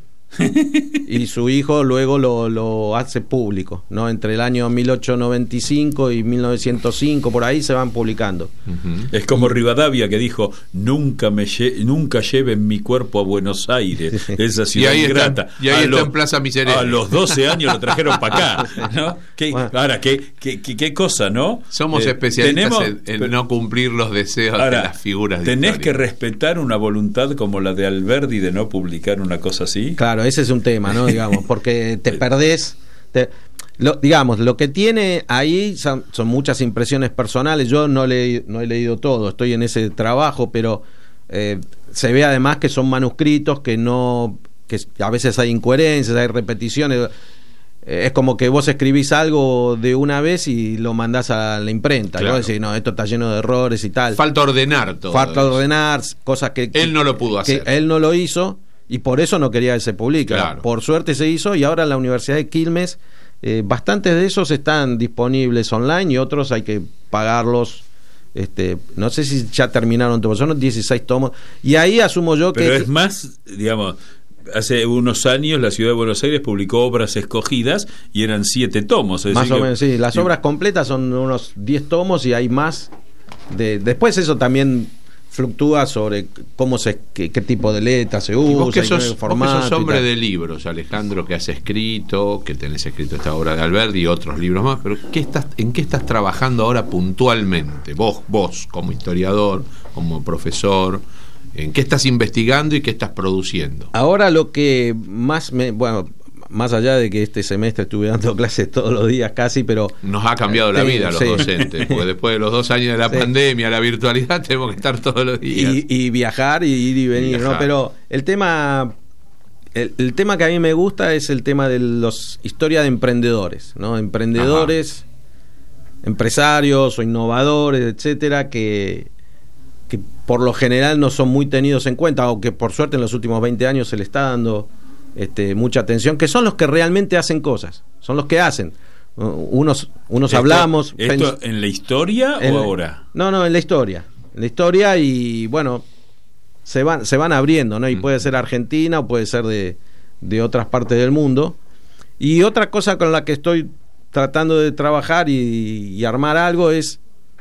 Y su hijo luego lo, lo hace público, ¿no? Entre el año mil ochocientos noventa y cinco y mil novecientos cinco, por ahí se van publicando. Uh-huh. Es como Rivadavia, que dijo, nunca me lle- nunca lleven mi cuerpo a Buenos Aires, esa ciudad y ahí ingrata. Está, y ahí a está lo, en Plaza Miserere. A los doce años lo trajeron para acá, ¿no? ¿Qué, bueno. Ahora, ¿qué, qué, qué, qué cosa, ¿no? Somos eh, especialistas tenemos, en, en no cumplir los deseos ahora, de las figuras de tenés historia. Que respetar una voluntad como la de Alberdi de no publicar una cosa así. Claro, ese es un tema, ¿no? Digamos, porque te perdés, te, lo, digamos, lo que tiene ahí son, son muchas impresiones personales. Yo no, le, no he leído todo, estoy en ese trabajo, pero eh, se ve además que son manuscritos que no, que a veces hay incoherencias, hay repeticiones. Eh, es como que vos escribís algo de una vez y lo mandás a la imprenta, claro. ¿no? Decís, no, esto está lleno de errores y tal. Falta ordenar todo. Falta ordenar cosas que, que él no lo pudo hacer. Él no lo hizo. Y por eso no quería que se publique. Claro. Por suerte se hizo, y ahora en la Universidad de Quilmes eh, bastantes de esos están disponibles online y otros hay que pagarlos. Este, no sé si ya terminaron todos, son dieciséis tomos. Y ahí asumo yo que... Pero es más, digamos, hace unos años la Ciudad de Buenos Aires publicó Obras Escogidas y eran siete tomos. Es más decir o que, menos, sí. Las sí. obras completas son unos diez tomos y hay más. De, después eso también fluctúa sobre cómo se qué, qué tipo de letras se usa, y vos que sos, el formato, vos que sos hombre de libros, Alejandro, que has escrito, que tenés escrito esta obra de Alberdi y otros libros más, pero ¿qué estás, ¿en qué estás trabajando ahora puntualmente? Vos, vos como historiador, como profesor, ¿en qué estás investigando y qué estás produciendo? Ahora lo que más me, bueno, más allá de que este semestre estuve dando clases todos los días casi, pero... Nos ha cambiado la vida a los sí. docentes, porque después de los dos años de la sí. pandemia, la virtualidad, tenemos que estar todos los días. Y, y viajar y ir y venir, y ¿no? Pero el tema... El, el tema que a mí me gusta es el tema de los historia de emprendedores, ¿no? Emprendedores, ajá. empresarios o innovadores, etcétera, que, que por lo general no son muy tenidos en cuenta, aunque por suerte en los últimos veinte años se le está dando... Este, mucha atención, que son los que realmente hacen cosas, son los que hacen. Unos, unos esto, hablamos. ¿Esto en la historia en, o ahora? No, no, en la historia. En la historia y bueno, se van, se van abriendo, ¿no? Y mm. puede ser Argentina o puede ser de, de otras partes del mundo. Y otra cosa con la que estoy tratando de trabajar y, y armar algo es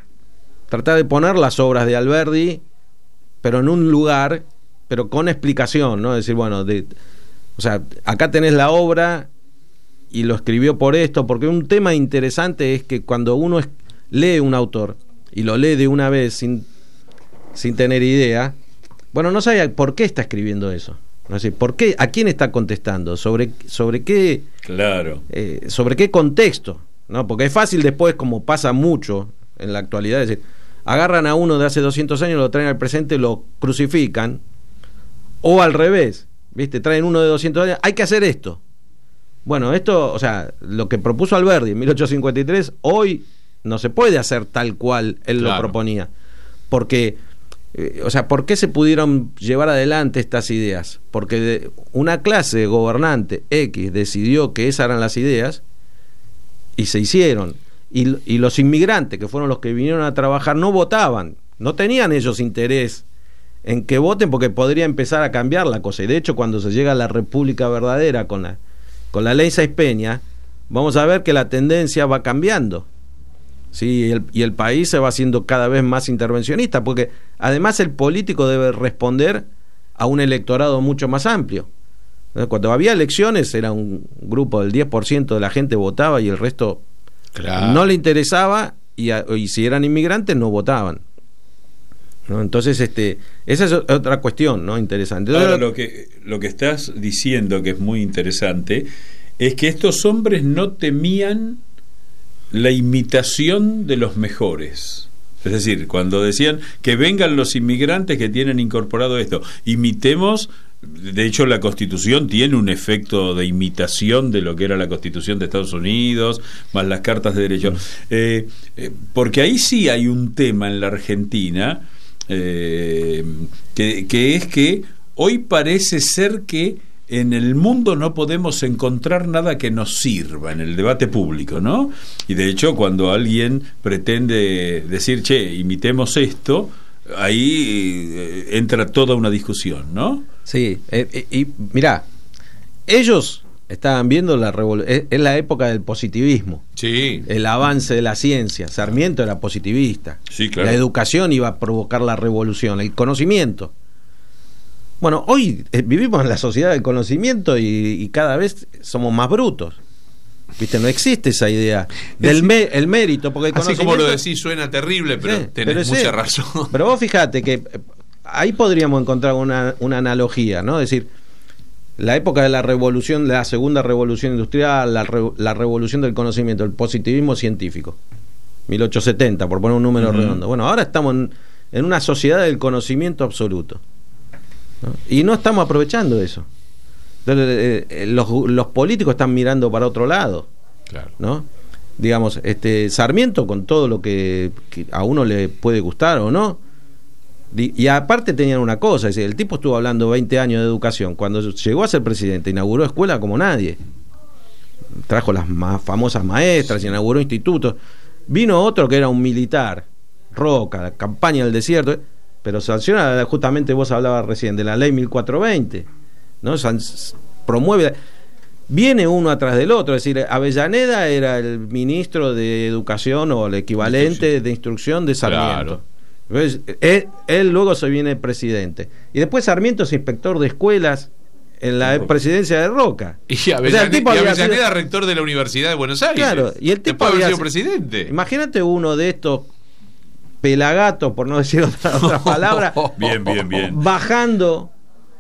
tratar de poner las obras de Alberdi, pero en un lugar, pero con explicación, ¿no? Es decir, bueno, de o sea, acá tenés la obra y lo escribió por esto, porque un tema interesante es que cuando uno es, lee un autor y lo lee de una vez sin, sin tener idea, bueno, no sabe por qué está escribiendo eso. No sé, ¿por qué? ¿A quién está contestando? ¿Sobre, sobre qué? Claro. Eh, ¿Sobre qué contexto? ¿No? Porque es fácil después, como pasa mucho en la actualidad, decir, agarran a uno de hace doscientos años, lo traen al presente, lo crucifican, o al revés, ¿viste? Traen uno de doscientos años, hay que hacer esto. Bueno, esto, o sea, lo que propuso Alberdi en mil ochocientos cincuenta y tres, hoy no se puede hacer tal cual él claro. lo proponía, porque eh, o sea, ¿por qué se pudieron llevar adelante estas ideas? Porque de, una clase gobernante X decidió que esas eran las ideas y se hicieron, y, y los inmigrantes, que fueron los que vinieron a trabajar, no votaban, no tenían ellos interés en que voten, porque podría empezar a cambiar la cosa. Y de hecho, cuando se llega a la República verdadera con la, con la ley Sáenz Peña, vamos a ver que la tendencia va cambiando. Sí, y el, y el país se va haciendo cada vez más intervencionista, porque además el político debe responder a un electorado mucho más amplio. Cuando había elecciones era un grupo del diez por ciento de la gente votaba y el resto claro. no le interesaba, y, a, y si eran inmigrantes no votaban, ¿no? Entonces este esa es otra cuestión, ¿no? Interesante. Ahora, lo que, lo que estás diciendo, que es muy interesante, es que estos hombres no temían la imitación de los mejores. Es decir, cuando decían que vengan los inmigrantes que tienen incorporado esto, imitemos. De hecho, la Constitución tiene un efecto de imitación de lo que era la Constitución de Estados Unidos, más las cartas de derecho. Eh, eh, porque ahí sí hay un tema en la Argentina, eh, que, que es que hoy parece ser que en el mundo no podemos encontrar nada que nos sirva en el debate público, ¿no? Y de hecho, cuando alguien pretende decir, che, imitemos esto, ahí eh, entra toda una discusión, ¿no? Sí, eh, y mirá, ellos estaban viendo la revolución, es, es la época del positivismo, sí, el avance de la ciencia. Sarmiento era positivista, sí, claro. La educación iba a provocar la revolución, el conocimiento. Bueno, hoy eh, vivimos en la sociedad del conocimiento y, y cada vez somos más brutos. ¿Viste? No existe esa idea del me, el mérito, porque el así como lo decís suena terrible, pero sí, tenés pero mucha sí. razón. Pero vos fíjate que ahí podríamos encontrar una, una analogía, ¿no? Es decir, la época de la revolución, la segunda revolución industrial, la, re, la revolución del conocimiento, el positivismo científico, mil ochocientos setenta, por poner un número uh-huh. redondo. Bueno, ahora estamos en, en una sociedad del conocimiento absoluto, ¿no? Y no estamos aprovechando eso. Entonces, eh, eh, los, los políticos están mirando para otro lado, claro. ¿no? Digamos, este Sarmiento, con todo lo que, que a uno le puede gustar o no, y, y aparte tenían una cosa, es decir, el tipo estuvo hablando veinte años de educación. Cuando llegó a ser presidente, inauguró escuela como nadie, trajo las más famosas maestras, inauguró institutos. Vino otro que era un militar, Roca, la campaña del desierto, pero sanciona, justamente vos hablabas recién de la ley mil cuatrocientos veinte, ¿no? Promueve, viene uno atrás del otro. Es decir, Avellaneda era el ministro de Educación o el equivalente de Instrucción de Sarmiento. Claro. Entonces, él, él luego se viene presidente. Y después Sarmiento es inspector de escuelas en la Roca. Presidencia de Roca. Y Avellaneda, o sea, el tipo y Avellaneda sido... rector de la Universidad de Buenos Aires. Claro, y el tipo había sido sido... presidente. Imagínate uno de estos pelagatos, por no decir otra, otra palabra, bien, bien, bien, bajando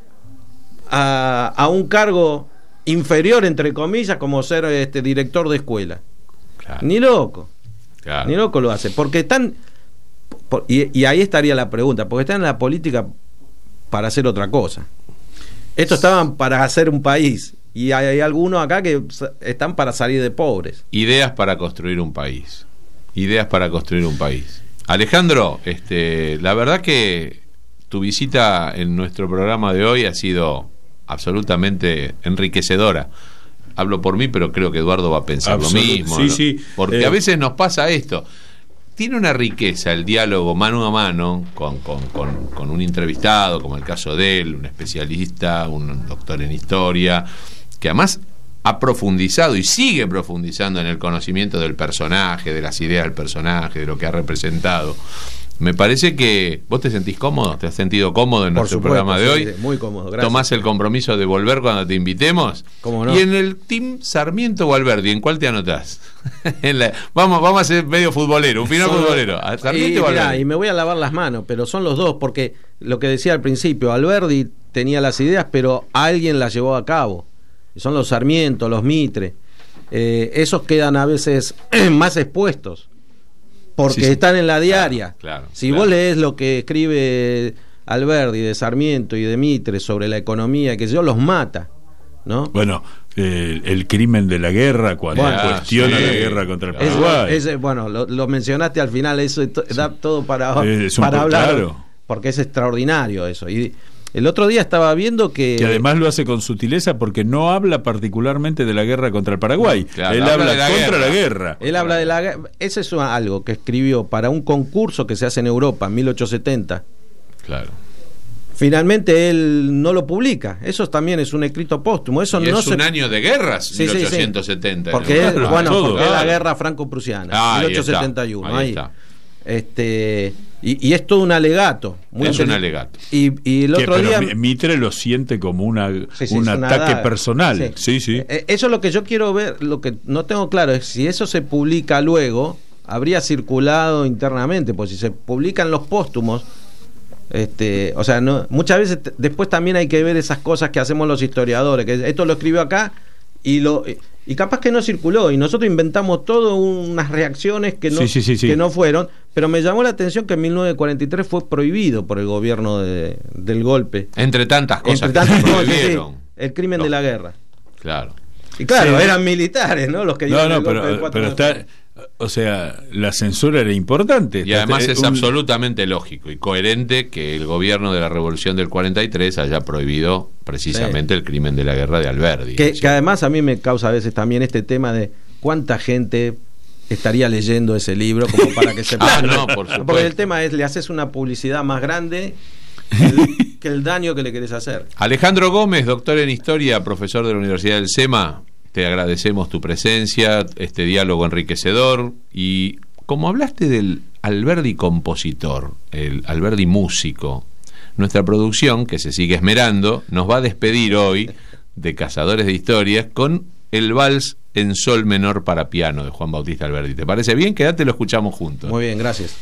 a, a un cargo inferior, entre comillas, como ser este director de escuela. Claro. Ni loco, claro. Ni loco lo hace, porque están por, y, y ahí estaría la pregunta, porque están en la política para hacer otra cosa. Estos estaban para hacer un país, y hay, hay algunos acá que están para salir de pobres. Ideas para construir un país. Ideas para construir un país. Alejandro, este, la verdad que tu visita en nuestro programa de hoy ha sido absolutamente enriquecedora. Hablo por mí, pero creo que Eduardo va a pensar Absolut- lo mismo, sí, ¿no? sí. Porque eh. a veces nos pasa esto. Tiene una riqueza el diálogo mano a mano con, con, con, con un entrevistado, como el caso de él, un especialista, un doctor en historia, que además ha profundizado y sigue profundizando en el conocimiento del personaje, de las ideas del personaje, de lo que ha representado. Me parece que vos te sentís cómodo, te has sentido cómodo en Por nuestro supuesto, programa de sí, hoy. sí, muy cómodo, gracias. Tomás el compromiso de volver cuando te invitemos. ¿Cómo no? Y en el team Sarmiento o Alberdi, ¿en cuál te anotás? en la, vamos, vamos a hacer medio futbolero, un final Solo, futbolero. ¿Sarmiento y, o mirá, Alberdi? y me voy a lavar las manos, pero son los dos, porque lo que decía al principio, Alberdi tenía las ideas, pero alguien las llevó a cabo. Son los Sarmiento, los Mitre. Eh, esos quedan a veces más expuestos, porque sí, sí. están en la diaria. Claro, si claro. vos lees lo que escribe Alberdi de Sarmiento y de Mitre sobre la economía, que yo los mata, ¿no? Bueno, eh, el crimen de la guerra, cuando Bueno, cuestiona sí, la guerra contra el Eso- Paraguay. ese, bueno, lo, lo mencionaste al final, eso to- da todo para, Eh, es un para po- hablar, claro. porque es extraordinario eso. Y el otro día estaba viendo que... Que además lo hace con sutileza porque no habla particularmente de la guerra contra el Paraguay. Claro, Él habla habla de la contra guerra. la guerra. Él habla de la guerra. Ese es algo que escribió para un concurso que se hace en Europa en mil ochocientos setenta. Claro. Finalmente él no lo publica. Eso también es un escrito póstumo. Eso Y no es se... un año de guerras, Sí, sí, sí. mil ochocientos setenta. Porque ¿no? es, Claro, bueno, todo. porque es la Claro. guerra franco-prusiana, Ah, ahí mil ochocientos setenta y uno. está, ahí ahí. está. Este, y, y es todo un alegato. Muy Es un inteli- alegato. Y, y el Que, otro pero día... Mi- Mitre lo siente como una, Sí, sí, un es una ataque daga. personal. Sí, sí. Eh, Eso es lo que yo quiero ver, lo que no tengo claro es si eso se publica luego, habría circulado internamente, pues si se publican los póstumos, este, o sea, no, muchas veces t- después también hay que ver esas cosas que hacemos los historiadores, que esto lo escribió acá y lo y capaz que no circuló y nosotros inventamos todo unas reacciones que no Sí, sí, sí, sí. que no fueron, pero me llamó la atención que en mil novecientos cuarenta y tres fue prohibido por el gobierno de- del golpe. Entre tantas cosas Entre que tantas se cosas, sí, prohibieron. el crimen No. de la guerra. Claro. Y claro, Sí. eran militares, ¿no? Los que No, dieron no, el golpe del pero, cuatro pero de está, julio. o sea, la censura era importante. Y además Eh, es un- absolutamente lógico y coherente que el gobierno de la Revolución del cuarenta y tres haya prohibido precisamente Sí. el crimen de la guerra de Alberdi. Que, ¿sí? que además a mí me causa a veces también este tema de cuánta gente estaría leyendo ese libro como para que se Ah, no, por supuesto. Porque el tema es, le haces una publicidad más grande que el, que el daño que le querés hacer. Alejandro Gómez, doctor en Historia, profesor de la Universidad del SEMA, te agradecemos tu presencia, este diálogo enriquecedor. Y como hablaste del Alberdi compositor, el Alberdi músico, nuestra producción, que se sigue esmerando, nos va a despedir hoy de Cazadores de Historias con el vals en sol menor para piano de Juan Bautista Alberdi. ¿Te parece bien? Quédate, lo escuchamos juntos. Muy bien, gracias.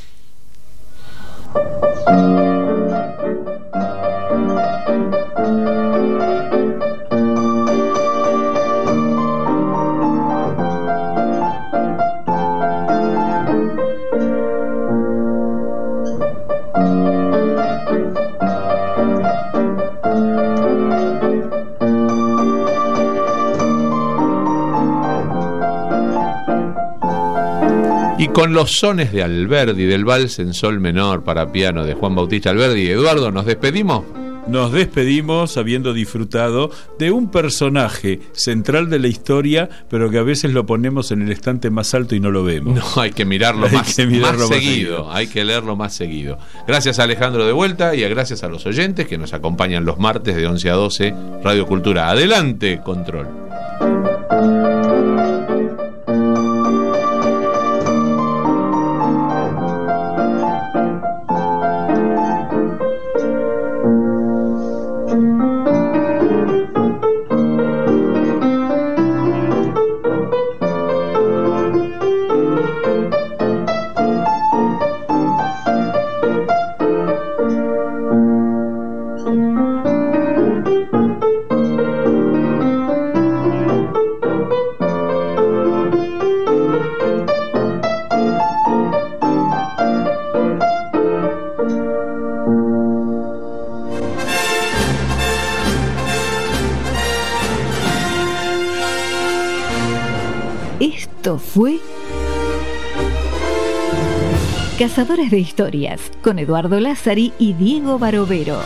Y con los sones de Alberdi, del vals en sol menor para piano de Juan Bautista Alberdi, Eduardo, ¿nos despedimos? Nos despedimos habiendo disfrutado de un personaje central de la historia, pero que a veces lo ponemos en el estante más alto y no lo vemos. No, hay que mirarlo, Hay más, que mirarlo más más seguido, seguido. hay que leerlo más seguido. Gracias Alejandro de vuelta y gracias a los oyentes que nos acompañan los martes de once a doce, Radio Cultura. Adelante, Control. Esto fue Cazadores de Historias con Eduardo Lázari y Diego Barovero.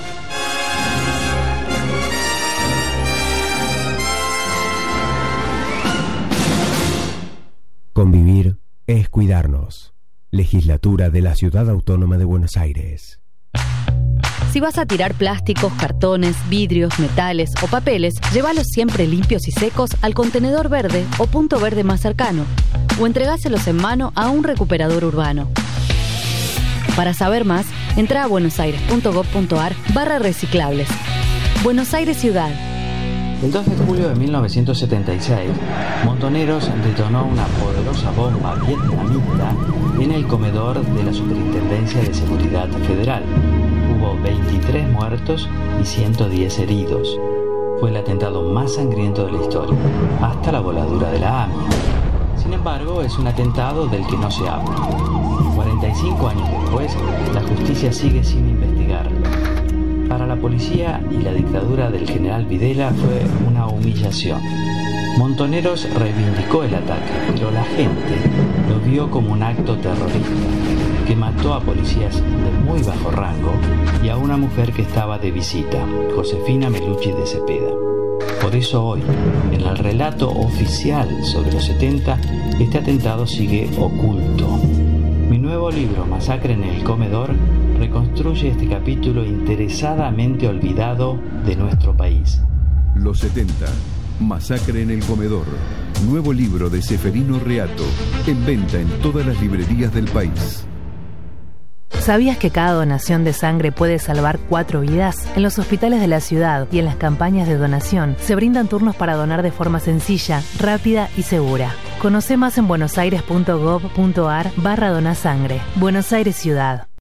Convivir es cuidarnos. Legislatura de la Ciudad Autónoma de Buenos Aires. Si vas a tirar plásticos, cartones, vidrios, metales o papeles, llévalos siempre limpios y secos al contenedor verde o punto verde más cercano, o entregáselos en mano a un recuperador urbano. Para saber más, entra a buenosaires.gov.ar barra reciclables. Buenos Aires Ciudad. El dos de julio de mil novecientos setenta y seis, Montoneros detonó una poderosa bomba vietnamita en el comedor de la Superintendencia de Seguridad Federal. Hubo veintitrés muertos y ciento diez heridos. Fue el atentado más sangriento de la historia, hasta la voladura de la A M I A. Sin embargo, es un atentado del que no se habla. cuarenta y cinco años después, la justicia sigue sin investigar. Para la policía y la dictadura del general Videla fue una humillación. Montoneros reivindicó el ataque, pero la gente lo vio como un acto terrorista que mató a policías de muy bajo rango y a una mujer que estaba de visita, Josefina Melucci de Cepeda. Por eso hoy, en el relato oficial sobre los setenta, este atentado sigue oculto. Mi nuevo libro, Masacre en el Comedor, reconstruye este capítulo interesadamente olvidado de nuestro país. Los setenta. Masacre en el Comedor. Nuevo libro de Seferino Reato. En venta en todas las librerías del país. ¿Sabías que cada donación de sangre puede salvar cuatro vidas? En los hospitales de la ciudad y en las campañas de donación se brindan turnos para donar de forma sencilla, rápida y segura. Conoce más en buenosaires punto gov punto ar barra donasangre. Buenos Aires Ciudad.